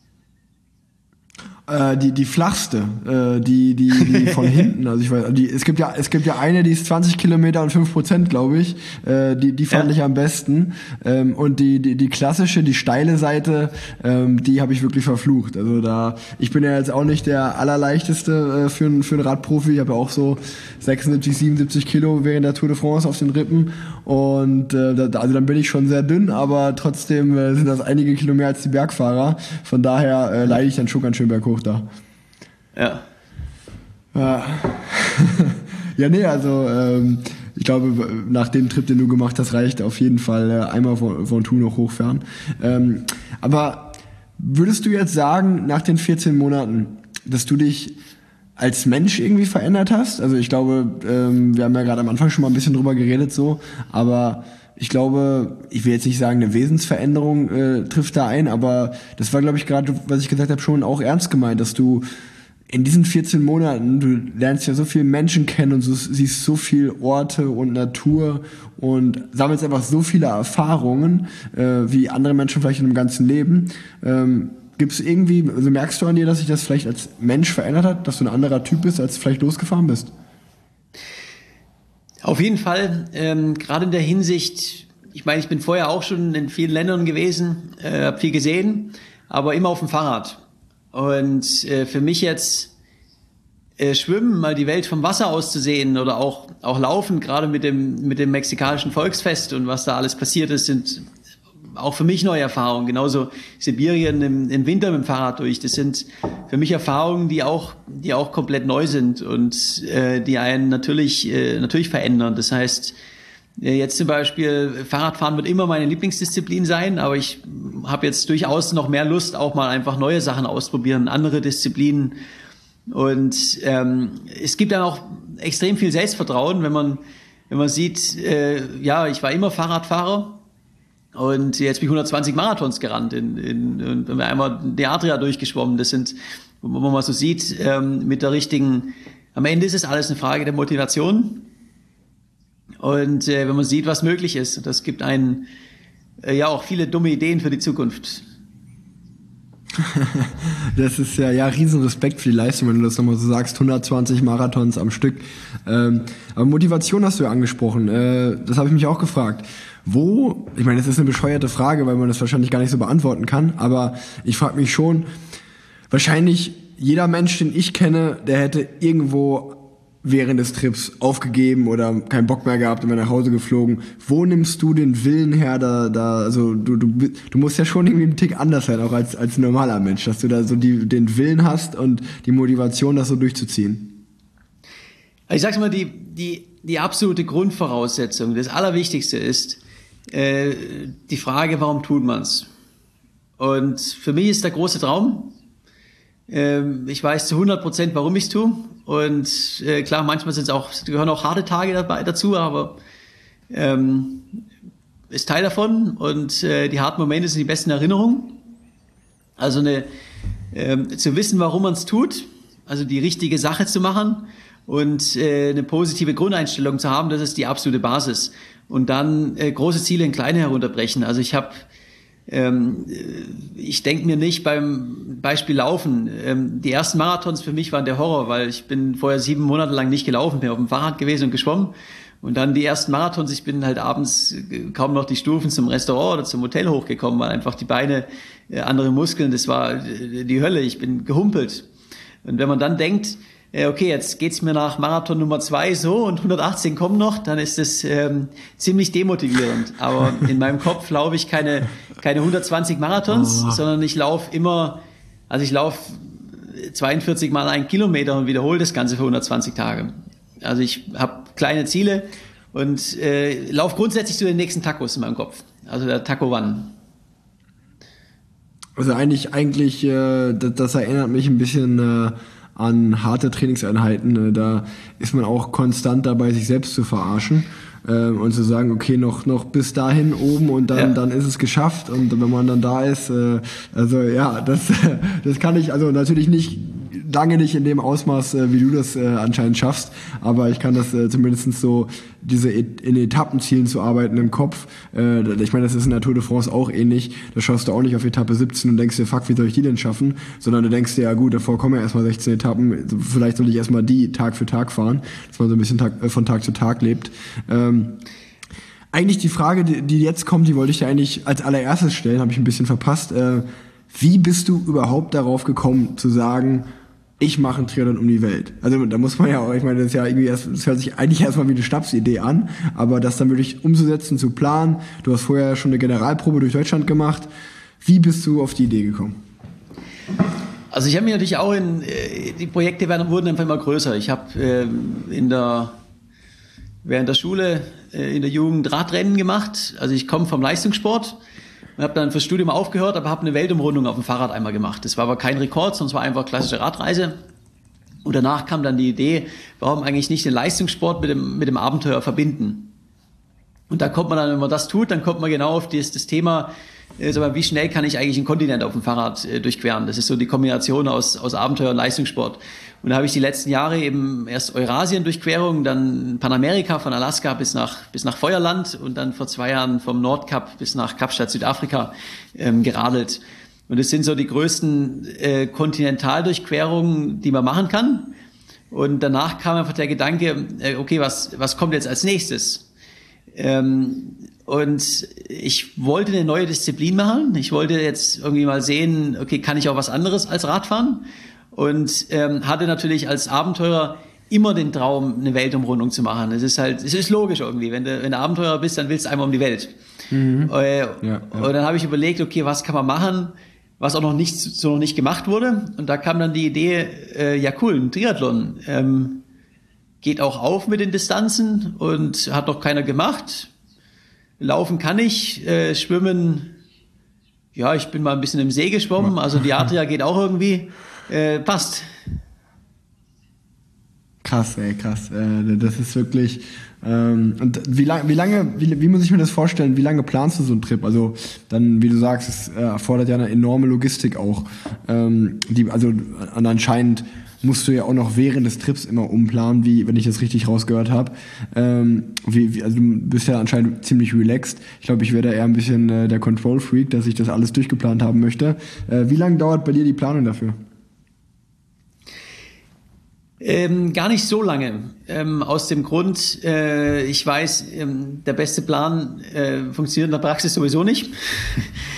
Äh, die die flachste, äh, die die die von hinten. Also ich weiß, die es gibt ja es gibt ja eine, die ist zwanzig Kilometer und fünf Prozent, glaube ich. Äh, die die fand ja. ich am besten. Ähm, und die die die klassische, die steile Seite, ähm, die habe ich wirklich verflucht. Also da, ich bin ja jetzt auch nicht der allerleichteste äh, für ein für ein Radprofi. Ich habe ja auch so sechsundsiebzig, siebenundsiebzig Kilo während der Tour de France auf den Rippen. Und äh, da, also dann bin ich schon sehr dünn, aber trotzdem äh, sind das einige Kilo mehr als die Bergfahrer. Von daher äh, leide ich dann schon ganz schön berghoch da. Ja. Ja, ja nee, also ähm, ich glaube, nach dem Trip, den du gemacht hast, reicht auf jeden Fall äh, einmal Ventoux noch hochfahren. Ähm, aber würdest du jetzt sagen, nach den vierzehn Monaten, dass du dich als Mensch irgendwie verändert hast? Also ich glaube, ähm, wir haben ja gerade am Anfang schon mal ein bisschen drüber geredet so, aber ich glaube, ich will jetzt nicht sagen, eine Wesensveränderung äh, trifft da ein, aber das war, glaube ich, gerade, was ich gesagt habe, schon auch ernst gemeint, dass du in diesen vierzehn Monaten, du lernst ja so viele Menschen kennen und so, siehst so viele Orte und Natur und sammelst einfach so viele Erfahrungen, äh, wie andere Menschen vielleicht in einem ganzen Leben. Ähm, Gibt es irgendwie, also merkst du an dir, dass sich das vielleicht als Mensch verändert hat, dass du ein anderer Typ bist, als du vielleicht losgefahren bist? Auf jeden Fall, ähm, gerade in der Hinsicht, ich meine, ich bin vorher auch schon in vielen Ländern gewesen, äh, habe viel gesehen, aber immer auf dem Fahrrad. Und äh, für mich jetzt äh, Schwimmen, mal die Welt vom Wasser aus zu sehen oder auch auch Laufen, gerade mit dem mit dem mexikanischen Volksfest und was da alles passiert ist, sind auch für mich neue Erfahrungen. Genauso Sibirien im, im Winter mit dem Fahrrad durch. Das sind für mich Erfahrungen, die auch, die auch komplett neu sind und äh, die einen natürlich, äh, natürlich verändern. Das heißt, äh, jetzt zum Beispiel Fahrradfahren wird immer meine Lieblingsdisziplin sein, aber ich habe jetzt durchaus noch mehr Lust, auch mal einfach neue Sachen ausprobieren, andere Disziplinen. Und ähm, es gibt dann auch extrem viel Selbstvertrauen, wenn man, wenn man sieht, äh, ja, ich war immer Fahrradfahrer. Und jetzt bin ich hundertzwanzig Marathons gerannt in, in, und bin einmal die Adria durchgeschwommen. Das sind, wo man mal so sieht, ähm, mit der richtigen, am Ende ist es alles eine Frage der Motivation. Und äh, wenn man sieht, was möglich ist, das gibt einen äh, ja auch viele dumme Ideen für die Zukunft. Das ist ja, ja, riesen Respekt für die Leistung, wenn du das nochmal so sagst, hundertzwanzig Marathons am Stück. Ähm, aber Motivation hast du ja angesprochen, äh, das habe ich mich auch gefragt. Wo, ich meine, das ist eine bescheuerte Frage, weil man das wahrscheinlich gar nicht so beantworten kann, aber ich frage mich schon, wahrscheinlich jeder Mensch, den ich kenne, der hätte irgendwo während des Trips aufgegeben oder keinen Bock mehr gehabt und bin nach Hause geflogen. Wo nimmst du den Willen her, da, da, also du, du, du musst ja schon irgendwie einen Tick anders sein, auch als, als normaler Mensch, dass du da so die, den Willen hast und die Motivation, das so durchzuziehen? Ich sag's mal, die, die, die absolute Grundvoraussetzung, das Allerwichtigste ist, äh, die Frage, warum tut man's? Und für mich ist der große Traum, äh, ich weiß zu hundert Prozent, warum ich's tue. Und äh, klar, manchmal sind es auch, gehören auch harte Tage dabei dazu, aber ähm, ist Teil davon. Und äh, die harten Momente sind die besten Erinnerungen. Also eine, äh, zu wissen, warum man es tut, also die richtige Sache zu machen und äh, eine positive Grundeinstellung zu haben, das ist die absolute Basis. Und dann äh, große Ziele in kleine herunterbrechen. Also ich habe Ähm, ich denke mir nicht beim Beispiel Laufen, ähm, die ersten Marathons für mich waren der Horror, weil ich bin vorher sieben Monate lang nicht gelaufen, bin auf dem Fahrrad gewesen und geschwommen. Und dann die ersten Marathons, ich bin halt abends kaum noch die Stufen zum Restaurant oder zum Hotel hochgekommen, weil einfach die Beine, äh, andere Muskeln, das war die Hölle, ich bin gehumpelt. Und wenn man dann denkt, okay, jetzt geht's mir nach Marathon Nummer zwei so und hundertachtzehn kommen noch, dann ist das ähm, ziemlich demotivierend. Aber in meinem Kopf laufe ich keine keine hundertzwanzig Marathons, oh. sondern ich laufe immer, also ich laufe zweiundvierzig mal einen Kilometer und wiederhole das Ganze für hundertzwanzig Tage. Also ich habe kleine Ziele und äh, laufe grundsätzlich zu den nächsten Tacos in meinem Kopf. Also der Taco One. Also eigentlich, eigentlich, äh, das, das erinnert mich ein bisschen äh, an harte Trainingseinheiten. Da ist man auch konstant dabei, sich selbst zu verarschen äh, und zu sagen, okay, noch noch bis dahin oben und dann ja. dann ist es geschafft. Und wenn man dann da ist, äh, also ja, das das kann ich also natürlich nicht lange nicht in dem Ausmaß, äh, wie du das äh, anscheinend schaffst, aber ich kann das äh, zumindest so, diese et- in Etappenzielen zu arbeiten im Kopf. Äh, ich meine, das ist in der Tour de France auch ähnlich. Da schaust du auch nicht auf Etappe siebzehn und denkst dir, fuck, wie soll ich die denn schaffen? Sondern du denkst dir, ja gut, davor kommen ja erstmal sechzehn Etappen, vielleicht soll ich erstmal die Tag für Tag fahren, dass man so ein bisschen Tag, äh, von Tag zu Tag lebt. Ähm, eigentlich die Frage, die, die jetzt kommt, die wollte ich dir eigentlich als allererstes stellen, habe ich ein bisschen verpasst. Äh, wie bist du überhaupt darauf gekommen, zu sagen, ich mache einen Triathlon um die Welt? Also da muss man ja auch, ich meine, das ist ja irgendwie erst, das hört sich eigentlich erstmal wie eine Schnapsidee an, aber das dann wirklich umzusetzen, zu planen. Du hast vorher schon eine Generalprobe durch Deutschland gemacht. Wie bist du auf die Idee gekommen? Also ich habe mich natürlich auch in, die Projekte werden, wurden einfach immer größer. Ich habe äh, in der, während der Schule, äh, in der Jugend Radrennen gemacht. Also ich komme vom Leistungssport. Ich habe dann fürs Studium aufgehört, aber habe eine Weltumrundung auf dem Fahrrad einmal gemacht. Das war aber kein Rekord, sondern es war einfach klassische Radreise. Und danach kam dann die Idee, warum eigentlich nicht den Leistungssport mit dem, mit dem Abenteuer verbinden? Und da kommt man dann, wenn man das tut, dann kommt man genau auf das, das Thema, äh, sag mal, wie schnell kann ich eigentlich einen Kontinent auf dem Fahrrad äh, durchqueren? Das ist so die Kombination aus, aus Abenteuer und Leistungssport. Und da habe ich die letzten Jahre eben erst Eurasien-Durchquerung, dann Panamerika von Alaska bis nach, bis nach Feuerland und dann vor zwei Jahren vom Nordkap bis nach Kapstadt, Südafrika ähm, geradelt. Und das sind so die größten äh, Kontinentaldurchquerungen, die man machen kann. Und danach kam einfach der Gedanke, äh, okay, was, was kommt jetzt als nächstes? Ähm, und ich wollte eine neue Disziplin machen. Ich wollte jetzt irgendwie mal sehen, okay, kann ich auch was anderes als Radfahren? Und ähm, hatte natürlich als Abenteurer immer den Traum, eine Weltumrundung zu machen. Es ist halt, es ist logisch irgendwie. Wenn du, wenn du Abenteurer bist, dann willst du einmal um die Welt. Mhm. Äh, ja, ja. Und dann habe ich überlegt, okay, was kann man machen, was auch noch nicht so noch nicht gemacht wurde. Und da kam dann die Idee, äh, ja cool, ein Triathlon ähm, geht auch auf mit den Distanzen und hat noch keiner gemacht. Laufen kann ich, äh, schwimmen, ja, ich bin mal ein bisschen im See geschwommen, also die Adria geht auch irgendwie. Äh, passt. Krass, ey, krass. Äh, das ist wirklich. Ähm, und wie lange, wie lange, wie, wie muss ich mir das vorstellen? Wie lange planst du so einen Trip? Also dann, wie du sagst, es äh, erfordert ja eine enorme Logistik auch. Ähm, die, also und anscheinend musst du ja auch noch während des Trips immer umplanen, wie, wenn ich das richtig rausgehört habe. Ähm, wie, wie, also du bist ja anscheinend ziemlich relaxed. Ich glaube, ich wäre da eher ein bisschen äh, der Control-Freak, dass ich das alles durchgeplant haben möchte. Äh, wie lange dauert bei dir die Planung dafür? Ähm, gar nicht so lange. Ähm, aus dem Grund, äh, ich weiß, ähm, der beste Plan äh, funktioniert in der Praxis sowieso nicht.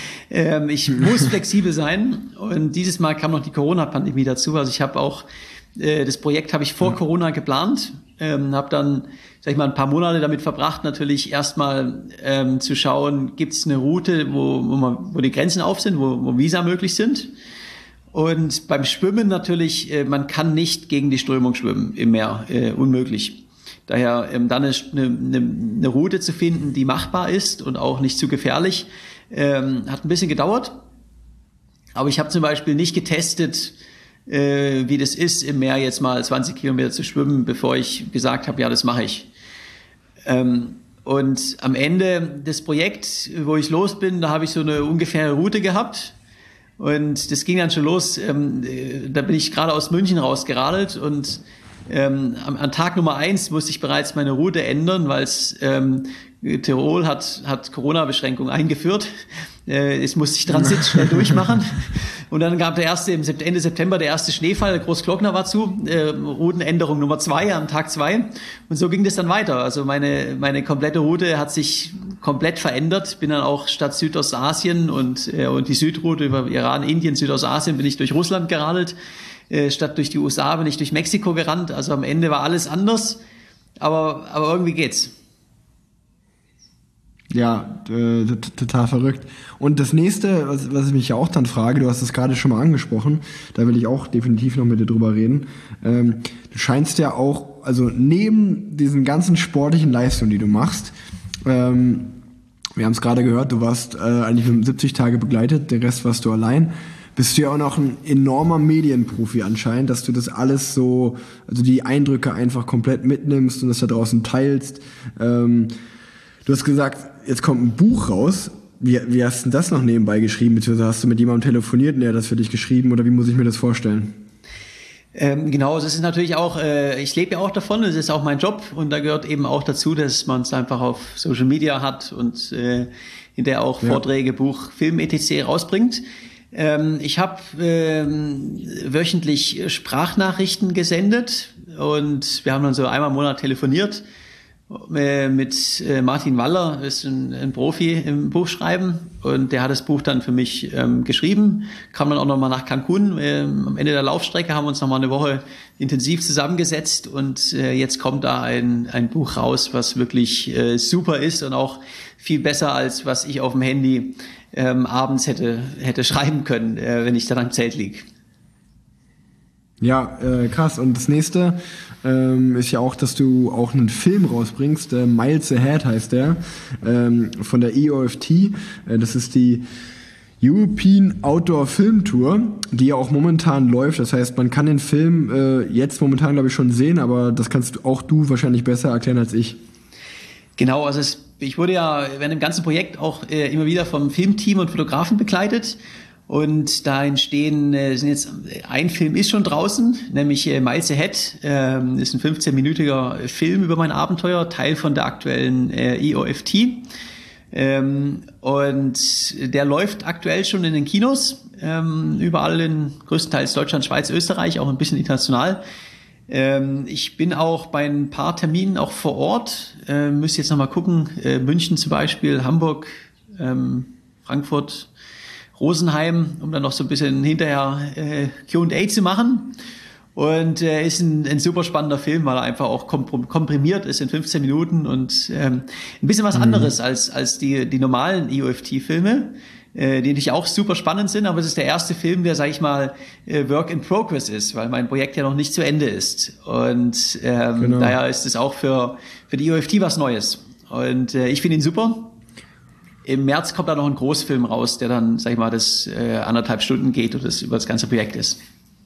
ähm, ich muss flexibel sein. Und dieses Mal kam noch die Corona-Pandemie dazu. Also ich habe auch Äh, das Projekt habe ich vor ja. Corona geplant, ähm, habe dann, sag ich mal, ein paar Monate damit verbracht, natürlich erstmal ähm, zu schauen, gibt es eine Route, wo, wo, man, wo die Grenzen auf sind, wo, wo Visa möglich sind. Und beim Schwimmen natürlich, äh, man kann nicht gegen die Strömung schwimmen im Meer, äh, unmöglich. Daher ähm, dann eine, eine, eine Route zu finden, die machbar ist und auch nicht zu gefährlich, ähm, hat ein bisschen gedauert. Aber ich habe zum Beispiel nicht getestet, äh, wie das ist, im Meer jetzt mal zwanzig Kilometer zu schwimmen, bevor ich gesagt habe, ja, das mache ich. Ähm, und am Ende des Projekts, wo ich los bin, da habe ich so eine ungefähre Route gehabt. Und das ging dann schon los. Ähm, da bin ich gerade aus München rausgeradelt und ähm, am, an Tag Nummer eins musste ich bereits meine Route ändern, weil es ähm, Tirol hat, hat Corona-Beschränkungen eingeführt. Äh, jetzt musste ich Transit schnell durchmachen. Und dann gab der erste, im Ende September der erste Schneefall, Großglockner war zu, äh, Routenänderung Nummer zwei am Tag zwei. Und so ging das dann weiter. Also meine, meine komplette Route hat sich komplett verändert. Bin dann auch statt Südostasien und, äh, und die Südroute über Iran, Indien, Südostasien bin ich durch Russland geradelt. Äh, statt durch die U S A bin ich durch Mexiko gerannt. Also am Ende war alles anders. Aber, aber irgendwie geht's. Ja, äh, total verrückt. Und das nächste, was, was ich mich ja auch dann frage, du hast es gerade schon mal angesprochen, da will ich auch definitiv noch mit dir drüber reden. Ähm, du scheinst ja auch, also neben diesen ganzen sportlichen Leistungen, die du machst, ähm, wir haben es gerade gehört, du warst äh, eigentlich mit siebzig Tage begleitet, den Rest warst du allein. Bist du ja auch noch ein enormer Medienprofi anscheinend, dass du das alles so, also die Eindrücke einfach komplett mitnimmst und das da draußen teilst. Ähm, Du hast gesagt, jetzt kommt ein Buch raus. Wie, wie hast du das noch nebenbei geschrieben? Beziehungsweise hast du mit jemandem telefoniert und der hat das für dich geschrieben? Oder wie muss ich mir das vorstellen? Ähm, genau, das ist natürlich auch, äh, ich lebe ja auch davon, das ist auch mein Job. Und da gehört eben auch dazu, dass man es einfach auf Social Media hat und äh, in der auch ja. Vorträge, Buch, Film, et cetera rausbringt. Ähm, ich habe ähm, wöchentlich Sprachnachrichten gesendet und wir haben dann so einmal im Monat telefoniert. Mit Martin Waller, ist ein, ein Profi im Buchschreiben und der hat das Buch dann für mich ähm, geschrieben, kam dann auch nochmal nach Cancun. Ähm, am Ende der Laufstrecke haben wir uns nochmal eine Woche intensiv zusammengesetzt und äh, jetzt kommt da ein, ein Buch raus, was wirklich äh, super ist und auch viel besser, als was ich auf dem Handy ähm, abends hätte, hätte schreiben können, äh, wenn ich dann am Zelt liege. Ja, äh, krass. Und das nächste ähm, ist ja auch, dass du auch einen Film rausbringst. Äh, Miles Ahead heißt der, ähm, von der E O F T. Äh, das ist die European Outdoor Film Tour, die ja auch momentan läuft. Das heißt, man kann den Film äh, jetzt momentan, glaube ich, schon sehen, aber das kannst du auch du wahrscheinlich besser erklären als ich. Genau, also es, ich wurde ja während dem ganzen Projekt auch äh, immer wieder vom Filmteam und Fotografen begleitet. Und da entstehen, äh, sind jetzt, ein Film ist schon draußen, nämlich äh, Miles Ahead, äh, ist ein fünfzehnminütiger Film über mein Abenteuer, Teil von der aktuellen äh, E O F T. Ähm, und der läuft aktuell schon in den Kinos, ähm, überall in größtenteils Deutschland, Schweiz, Österreich, auch ein bisschen international. Ähm, ich bin auch bei ein paar Terminen auch vor Ort, äh, müsste jetzt nochmal gucken, äh, München zum Beispiel, Hamburg, ähm, Frankfurt, Rosenheim, um dann noch so ein bisschen hinterher äh, Q und A zu machen. Und äh, ist ein, ein super spannender Film, weil er einfach auch komprimiert ist in fünfzehn Minuten und ähm, ein bisschen was anderes mhm. als als die die normalen E O F T-Filme, äh, die natürlich auch super spannend sind, aber es ist der erste Film, der, sag ich mal, äh, Work in Progress ist, weil mein Projekt ja noch nicht zu Ende ist. Und ähm, genau. daher ist es auch für für die E O F T was Neues. Und äh, ich finde ihn super. Im März kommt da noch ein Großfilm raus, der dann, sag ich mal, das äh, anderthalb Stunden geht und das über das ganze Projekt ist.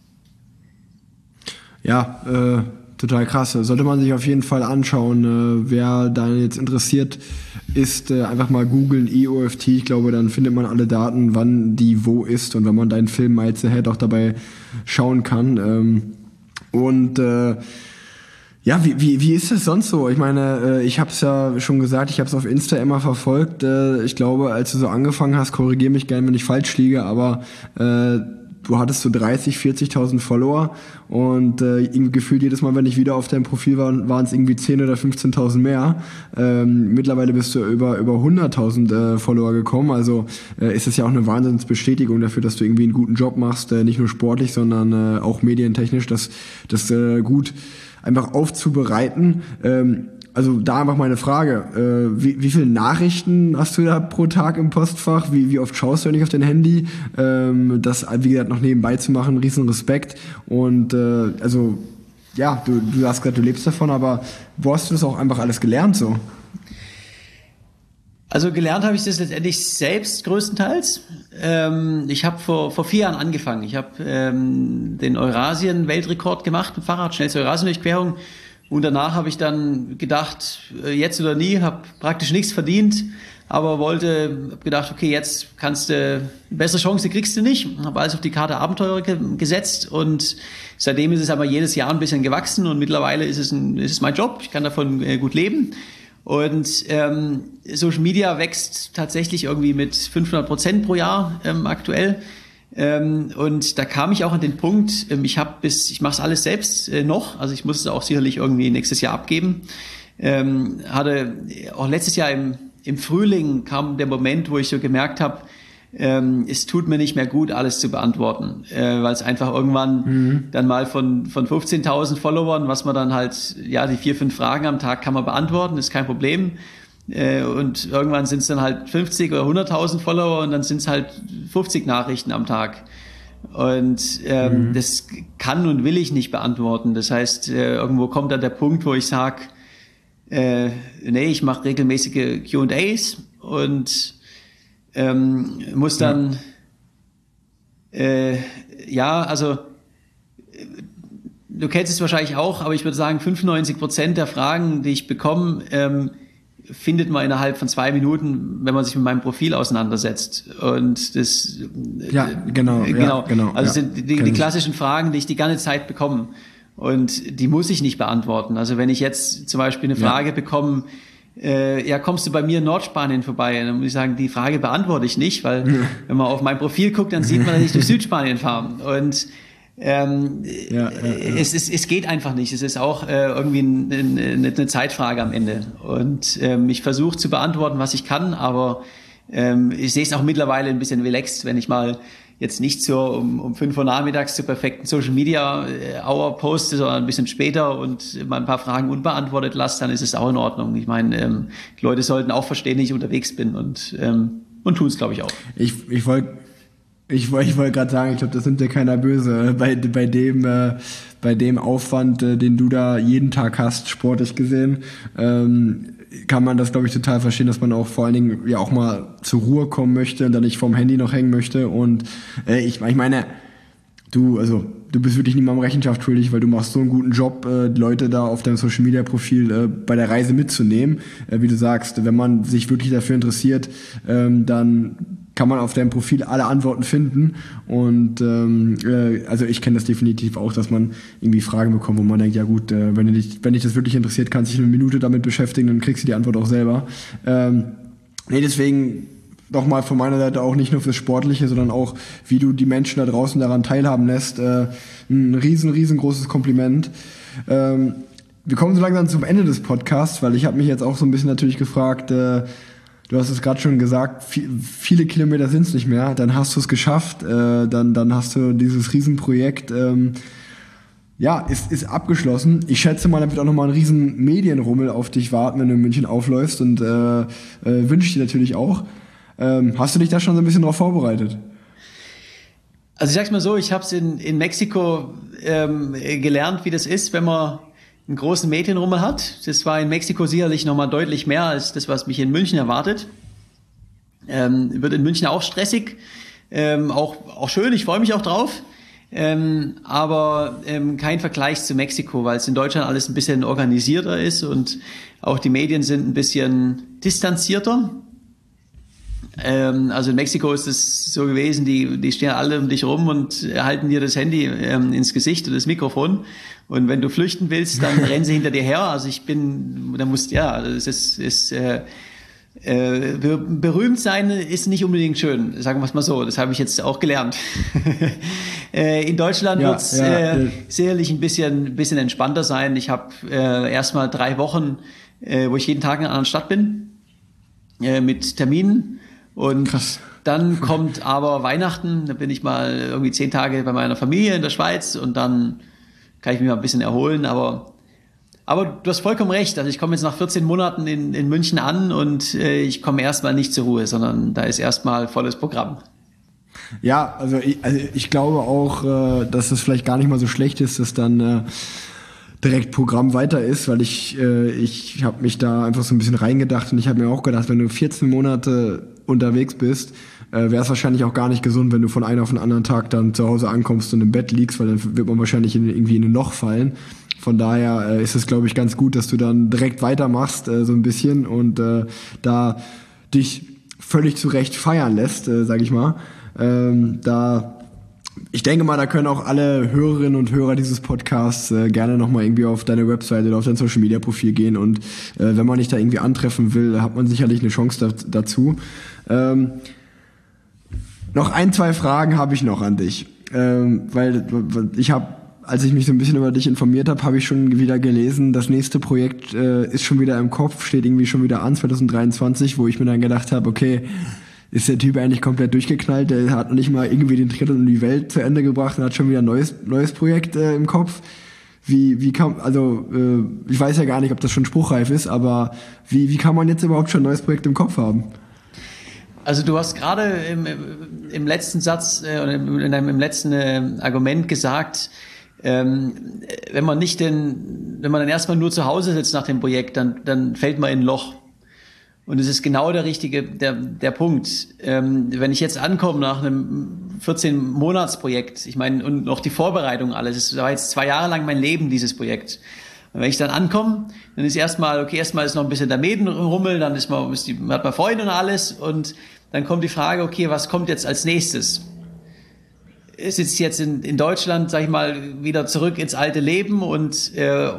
Ja, äh, total krass. Sollte man sich auf jeden Fall anschauen. Äh, wer da jetzt interessiert ist, äh, einfach mal googeln E O F T. Ich glaube, dann findet man alle Daten, wann die wo ist und wenn man deinen Film Miles Ahead auch dabei schauen kann. Ähm, und äh, Ja, wie, wie, wie ist es sonst so? Ich meine, ich habe es ja schon gesagt, ich habe es auf Insta immer verfolgt. Ich glaube, als du so angefangen hast, korrigiere mich gerne, wenn ich falsch liege, aber äh, du hattest so dreißig, vierzigtausend Follower und äh, irgendwie gefühlt jedes Mal, wenn ich wieder auf deinem Profil war, waren es irgendwie zehn oder fünfzehntausend mehr. Ähm, mittlerweile bist du über über hunderttausend äh, Follower gekommen, also äh, ist es ja auch eine Wahnsinnsbestätigung dafür, dass du irgendwie einen guten Job machst, äh, nicht nur sportlich, sondern äh, auch medientechnisch, das, das äh, gut einfach aufzubereiten. Ähm, Also da einfach meine Frage, äh, wie, wie viele Nachrichten hast du da pro Tag im Postfach? Wie, wie oft schaust du nicht auf dein Handy? Ähm, das, wie gesagt, noch nebenbei zu machen, riesen Respekt. Und äh, also, ja, du, du hast gesagt, du lebst davon, aber wo hast du das auch einfach alles gelernt so? Also gelernt habe ich das letztendlich selbst größtenteils. Ähm, ich habe vor, vor vier Jahren angefangen. Ich habe ähm, den Eurasien-Weltrekord gemacht, mit Fahrrad, schnellste Eurasien-Durchquerung. Und danach habe ich dann gedacht, jetzt oder nie, habe praktisch nichts verdient, aber wollte, habe gedacht, okay, jetzt kannst du, eine bessere Chance kriegst du nicht. Habe alles auf die Karte Abenteuer ge- gesetzt und seitdem ist es aber jedes Jahr ein bisschen gewachsen und mittlerweile ist es, ein, ist es mein Job, ich kann davon äh, gut leben. Und ähm, Social Media wächst tatsächlich irgendwie mit fünfhundert Prozent pro Jahr ähm, aktuell. Ähm, und da kam ich auch an den Punkt, ähm, ich habe bis, ich mache es alles selbst äh, noch, also ich muss es auch sicherlich irgendwie nächstes Jahr abgeben. Ähm, hatte auch letztes Jahr im, im Frühling kam der Moment, wo ich so gemerkt habe, ähm, es tut mir nicht mehr gut, alles zu beantworten, äh, weil es einfach irgendwann mhm. dann mal von von fünfzehntausend Followern, was man dann halt, ja, die vier, fünf Fragen am Tag kann man beantworten, ist kein Problem. Und irgendwann sind es dann halt fünfzig oder hunderttausend Follower und dann sind es halt fünfzig Nachrichten am Tag. Und ähm, mhm. das kann und will ich nicht beantworten. Das heißt, äh, irgendwo kommt dann der Punkt, wo ich sage, äh, nee, ich mache regelmäßige Q und A's und ähm, muss dann, ja, äh, ja also du kennst es wahrscheinlich auch, aber ich würde sagen, fünfundneunzig Prozent der Fragen, die ich bekomme, ähm, findet man innerhalb von zwei Minuten, wenn man sich mit meinem Profil auseinandersetzt. Und das, ja, genau, genau, ja, genau. Also ja, sind die, die klassischen Fragen, die ich die ganze Zeit bekomme. Und die muss ich nicht beantworten. Also wenn ich jetzt zum Beispiel eine Frage ja. bekomme, äh, ja, kommst du bei mir in Nordspanien vorbei? Dann muss ich sagen, die Frage beantworte ich nicht, weil ja. wenn man auf mein Profil guckt, dann sieht man, dass ich durch Südspanien fahre. Und Ähm, ja, ja, ja. Es, es, es geht einfach nicht. Es ist auch äh, irgendwie ein, ein, eine Zeitfrage am Ende. Und ähm, ich versuche zu beantworten, was ich kann, aber ähm, ich sehe es auch mittlerweile ein bisschen relaxed, wenn ich mal jetzt nicht so um, um fünf Uhr nachmittags zur perfekten Social Media Hour poste, sondern ein bisschen später und mal ein paar Fragen unbeantwortet lasse, dann ist es auch in Ordnung. Ich meine, ähm, die Leute sollten auch verstehen, dass ich unterwegs bin und, ähm, und tun es, glaube ich, auch. Ich, ich wollte Ich, ich wollte gerade sagen, ich glaube, das nimmt dir keiner böse. Bei, bei dem, äh, bei dem Aufwand, äh, den du da jeden Tag hast, sportlich gesehen, ähm, kann man das, glaube ich, total verstehen, dass man auch vor allen Dingen ja auch mal zur Ruhe kommen möchte und dann nicht vorm Handy noch hängen möchte. Und äh, ich, ich meine, du, also du bist wirklich niemandem Rechenschaft schuldig, weil du machst so einen guten Job, äh, die Leute da auf deinem Social Media Profil äh, bei der Reise mitzunehmen. Äh, wie du sagst, wenn man sich wirklich dafür interessiert, ähm, dann kann man auf deinem Profil alle Antworten finden. Und ähm, äh, also ich kenne das definitiv auch, dass man irgendwie Fragen bekommt, wo man denkt, ja gut, äh, wenn dich, wenn dich das wirklich interessiert, kannst du dich eine Minute damit beschäftigen, dann kriegst du die Antwort auch selber. Ähm, nee, deswegen nochmal von meiner Seite auch nicht nur fürs Sportliche, sondern auch, wie du die Menschen da draußen daran teilhaben lässt. Äh, ein riesen, riesengroßes Kompliment. Ähm, wir kommen so langsam zum Ende des Podcasts, weil ich habe mich jetzt auch so ein bisschen natürlich gefragt, äh, du hast es gerade schon gesagt, viel, viele Kilometer sind es nicht mehr, dann hast du es geschafft, äh, dann, dann hast du dieses Riesenprojekt, ähm, ja, ist, ist abgeschlossen. Ich schätze mal, da wird auch nochmal ein riesen Medienrummel auf dich warten, wenn du in München aufläufst und äh, äh, wünsche ich dir natürlich auch. Ähm, hast du dich da schon so ein bisschen drauf vorbereitet? Also ich sag's mal so, ich habe es in, in Mexiko ähm, gelernt, wie das ist, wenn man einen großen Medienrummel hat. Das war in Mexiko sicherlich nochmal deutlich mehr als das, was mich in München erwartet. Ähm, wird in München auch stressig, ähm, auch, auch schön, ich freue mich auch drauf. Ähm, aber ähm, kein Vergleich zu Mexiko, weil es in Deutschland alles ein bisschen organisierter ist und auch die Medien sind ein bisschen distanzierter. Ähm, also in Mexiko ist es so gewesen, die, die stehen alle um dich rum und halten dir das Handy ähm, ins Gesicht und das Mikrofon. Und wenn du flüchten willst, dann rennen sie hinter dir her. Also ich bin, da musst, ja, es ist, ist äh, Äh, berühmt sein ist nicht unbedingt schön, sagen wir es mal so. Das habe ich jetzt auch gelernt. äh, in Deutschland ja, wird es ja, äh, sicherlich ein bisschen, bisschen entspannter sein. Ich habe äh, erstmal drei Wochen, äh, wo ich jeden Tag in einer anderen Stadt bin, äh, mit Terminen. Und Krass. Dann kommt aber Weihnachten. Da bin ich mal irgendwie zehn Tage bei meiner Familie in der Schweiz und dann kann ich mich mal ein bisschen erholen. Aber Aber du hast vollkommen recht. Also ich komme jetzt nach vierzehn Monaten in, in München an und äh, ich komme erstmal nicht zur Ruhe, sondern da ist erstmal volles Programm. Ja, also ich, also ich glaube auch, äh, dass es vielleicht gar nicht mal so schlecht ist, dass dann äh, direkt Programm weiter ist, weil ich äh, ich habe mich da einfach so ein bisschen reingedacht und ich habe mir auch gedacht, wenn du vierzehn Monate unterwegs bist, äh, wäre es wahrscheinlich auch gar nicht gesund, wenn du von einem auf den anderen Tag dann zu Hause ankommst und im Bett liegst, weil dann wird man wahrscheinlich in, irgendwie in ein Loch fallen. Von daher äh, ist es, glaube ich, ganz gut, dass du dann direkt weitermachst, äh, so ein bisschen und äh, da dich völlig zu Recht feiern lässt, äh, sag ich mal. Ähm, da, ich denke mal, da können auch alle Hörerinnen und Hörer dieses Podcasts äh, gerne nochmal irgendwie auf deine Webseite oder auf dein Social-Media-Profil gehen und äh, wenn man dich da irgendwie antreffen will, hat man sicherlich eine Chance da, dazu. Ähm, noch ein, zwei Fragen habe ich noch an dich, ähm, weil ich habe als ich mich so ein bisschen über dich informiert habe, habe ich schon wieder gelesen, das nächste Projekt äh, ist schon wieder im Kopf, steht irgendwie schon wieder an, zwanzig dreiundzwanzig, wo ich mir dann gedacht habe, okay, ist der Typ eigentlich komplett durchgeknallt, der hat noch nicht mal irgendwie den Tritt um die Welt zu Ende gebracht und hat schon wieder ein neues, neues Projekt äh, im Kopf. Wie, wie kann, also äh, ich weiß ja gar nicht, ob das schon spruchreif ist, aber wie, wie kann man jetzt überhaupt schon ein neues Projekt im Kopf haben? Also du hast gerade im, im letzten Satz äh, oder im, in deinem, im letzten äh, Argument gesagt, Ähm, wenn man nicht den, wenn man dann erstmal nur zu Hause sitzt nach dem Projekt, dann, dann fällt man in ein Loch. Und es ist genau der richtige, der, der Punkt. Ähm, wenn ich jetzt ankomme nach einem vierzehn-Monats-Projekt, ich meine, und noch die Vorbereitung alles, es war jetzt zwei Jahre lang mein Leben, dieses Projekt. Und wenn ich dann ankomme, dann ist erstmal, okay, erstmal ist noch ein bisschen der Mädenrummel, dann ist man, ist die, hat man Freunde und alles, und dann kommt die Frage, okay, was kommt jetzt als nächstes? Sitzt jetzt in, in Deutschland, sag ich mal, wieder zurück ins alte Leben und äh,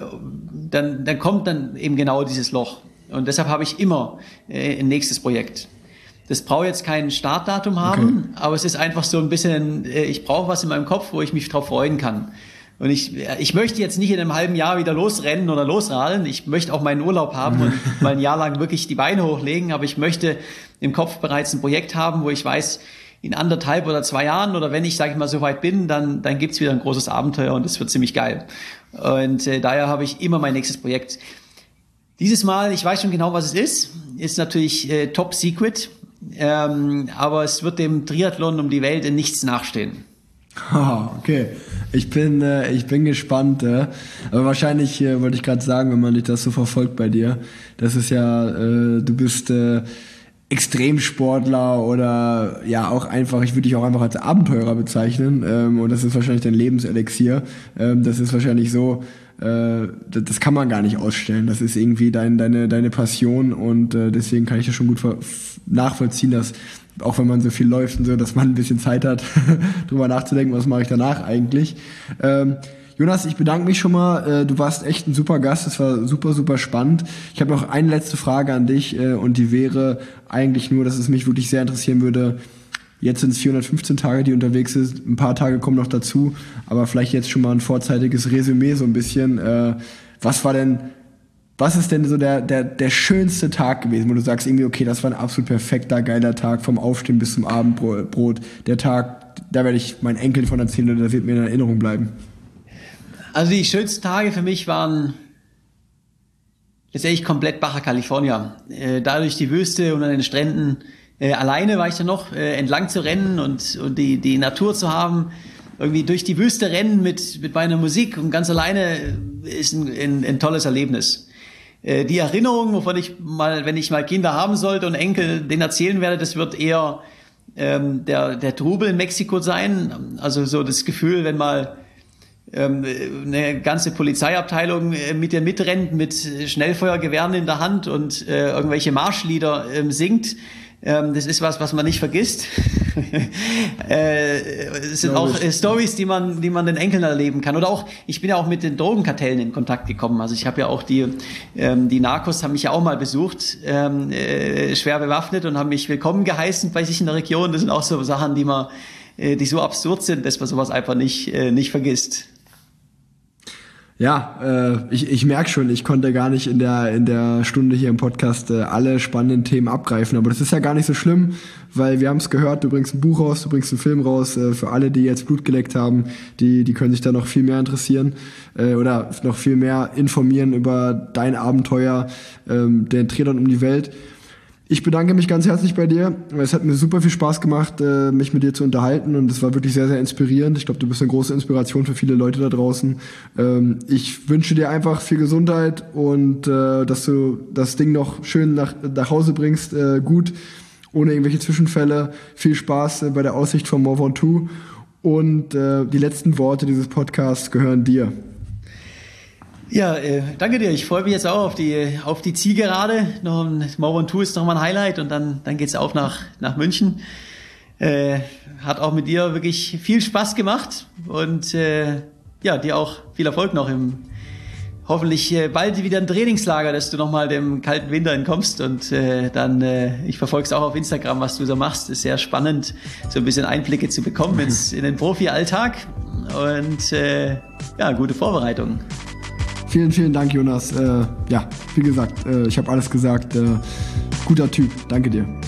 dann, dann kommt dann eben genau dieses Loch. Und deshalb habe ich immer äh, ein nächstes Projekt. Das braucht jetzt kein Startdatum haben, okay. Aber es ist einfach so ein bisschen, äh, ich brauche was in meinem Kopf, wo ich mich drauf freuen kann. Und ich, ich möchte jetzt nicht in einem halben Jahr wieder losrennen oder losradeln. Ich möchte auch meinen Urlaub haben und mal ein Jahr lang wirklich die Beine hochlegen. Aber ich möchte im Kopf bereits ein Projekt haben, wo ich weiß, in anderthalb oder zwei Jahren oder wenn ich, sage ich mal, so weit bin, dann, dann gibt's wieder ein großes Abenteuer und das wird ziemlich geil. Und äh, daher habe ich immer mein nächstes Projekt. Dieses Mal, ich weiß schon genau, was es ist, ist natürlich äh, top secret, ähm, aber es wird dem Triathlon um die Welt in nichts nachstehen. Oh, okay. Ich bin, äh, ich bin gespannt. Äh. Aber wahrscheinlich äh, wollte ich gerade sagen, wenn man dich das so verfolgt bei dir, das ist ja, äh, du bist äh, Extremsportler oder ja auch einfach, ich würde dich auch einfach als Abenteurer bezeichnen, ähm, und das ist wahrscheinlich dein Lebenselixier. Ähm, das ist wahrscheinlich so, äh, das, das kann man gar nicht ausstellen. Das ist irgendwie dein, deine, deine Passion und äh, deswegen kann ich das schon gut ver- nachvollziehen, dass auch wenn man so viel läuft und so, dass man ein bisschen Zeit hat, drüber nachzudenken, was mache ich danach eigentlich. Ähm, Jonas, ich bedanke mich schon mal. Du warst echt ein super Gast. Es war super, super spannend. Ich habe noch eine letzte Frage an dich und die wäre eigentlich nur, dass es mich wirklich sehr interessieren würde. Jetzt sind es vierhundertfünfzehn Tage, die unterwegs sind. Ein paar Tage kommen noch dazu. Aber vielleicht jetzt schon mal ein vorzeitiges Resümee so ein bisschen. Was war denn, was ist denn so der, der, der schönste Tag gewesen, wo du sagst irgendwie, okay, das war ein absolut perfekter, geiler Tag vom Aufstehen bis zum Abendbrot. Der Tag, da werde ich meinen Enkeln von erzählen und der wird mir in Erinnerung bleiben. Also die schönsten Tage für mich waren letztendlich komplett Baja California. Äh, dadurch die Wüste und an den Stränden. Äh, alleine war ich da noch, äh, entlang zu rennen und, und die, die Natur zu haben. Irgendwie durch die Wüste rennen mit, mit meiner Musik und ganz alleine ist ein, ein, ein tolles Erlebnis. Äh, die Erinnerung, wovon ich mal, wenn ich mal Kinder haben sollte und Enkel, denen erzählen werde, das wird eher ähm, der, der Trubel in Mexiko sein. Also so das Gefühl, wenn mal eine ganze Polizeiabteilung mit dir mitrennt, mit Schnellfeuergewehren in der Hand und äh, irgendwelche Marschlieder ähm, singt. Ähm, das ist was, was man nicht vergisst. äh, es sind auch äh, Stories, die man, die man den Enkeln erleben kann. Oder auch, ich bin ja auch mit den Drogenkartellen in Kontakt gekommen. Also ich habe ja auch die, ähm, die Narcos haben mich ja auch mal besucht, ähm, äh, schwer bewaffnet und haben mich willkommen geheißen bei sich in der Region. Das sind auch so Sachen, die man, äh, die so absurd sind, dass man sowas einfach nicht, äh, nicht vergisst. Ja, äh, ich, ich merke schon, ich konnte gar nicht in der in der Stunde hier im Podcast äh, alle spannenden Themen abgreifen, aber das ist ja gar nicht so schlimm, weil wir haben es gehört, du bringst ein Buch raus, du bringst einen Film raus, äh, für alle, die jetzt Blut geleckt haben, die die können sich da noch viel mehr interessieren äh, oder noch viel mehr informieren über dein Abenteuer, ähm, den Triathlon um die Welt. Ich bedanke mich ganz herzlich bei dir. Es hat mir super viel Spaß gemacht, mich mit dir zu unterhalten und es war wirklich sehr, sehr inspirierend. Ich glaube, du bist eine große Inspiration für viele Leute da draußen. Ich wünsche dir einfach viel Gesundheit und dass du das Ding noch schön nach, nach Hause bringst, gut, ohne irgendwelche Zwischenfälle. Viel Spaß bei der Aussicht von More One Two und die letzten Worte dieses Podcasts gehören dir. Ja, äh, danke dir. Ich freue mich jetzt auch auf die auf die Zielgerade. Noch ein More One Two ist noch mal ein Highlight und dann dann geht's auch nach nach München. Äh, hat auch mit dir wirklich viel Spaß gemacht und äh, ja, dir auch viel Erfolg noch im hoffentlich äh, bald wieder ein Trainingslager, dass du noch mal dem kalten Winter entkommst und äh, dann äh, ich verfolge es auch auf Instagram, was du so machst. Ist sehr spannend, so ein bisschen Einblicke zu bekommen ins, in den Profi-Alltag und äh, ja, gute Vorbereitung. Vielen, vielen Dank, Jonas. Äh, ja, wie gesagt, äh, ich habe alles gesagt. Äh, guter Typ. Danke dir.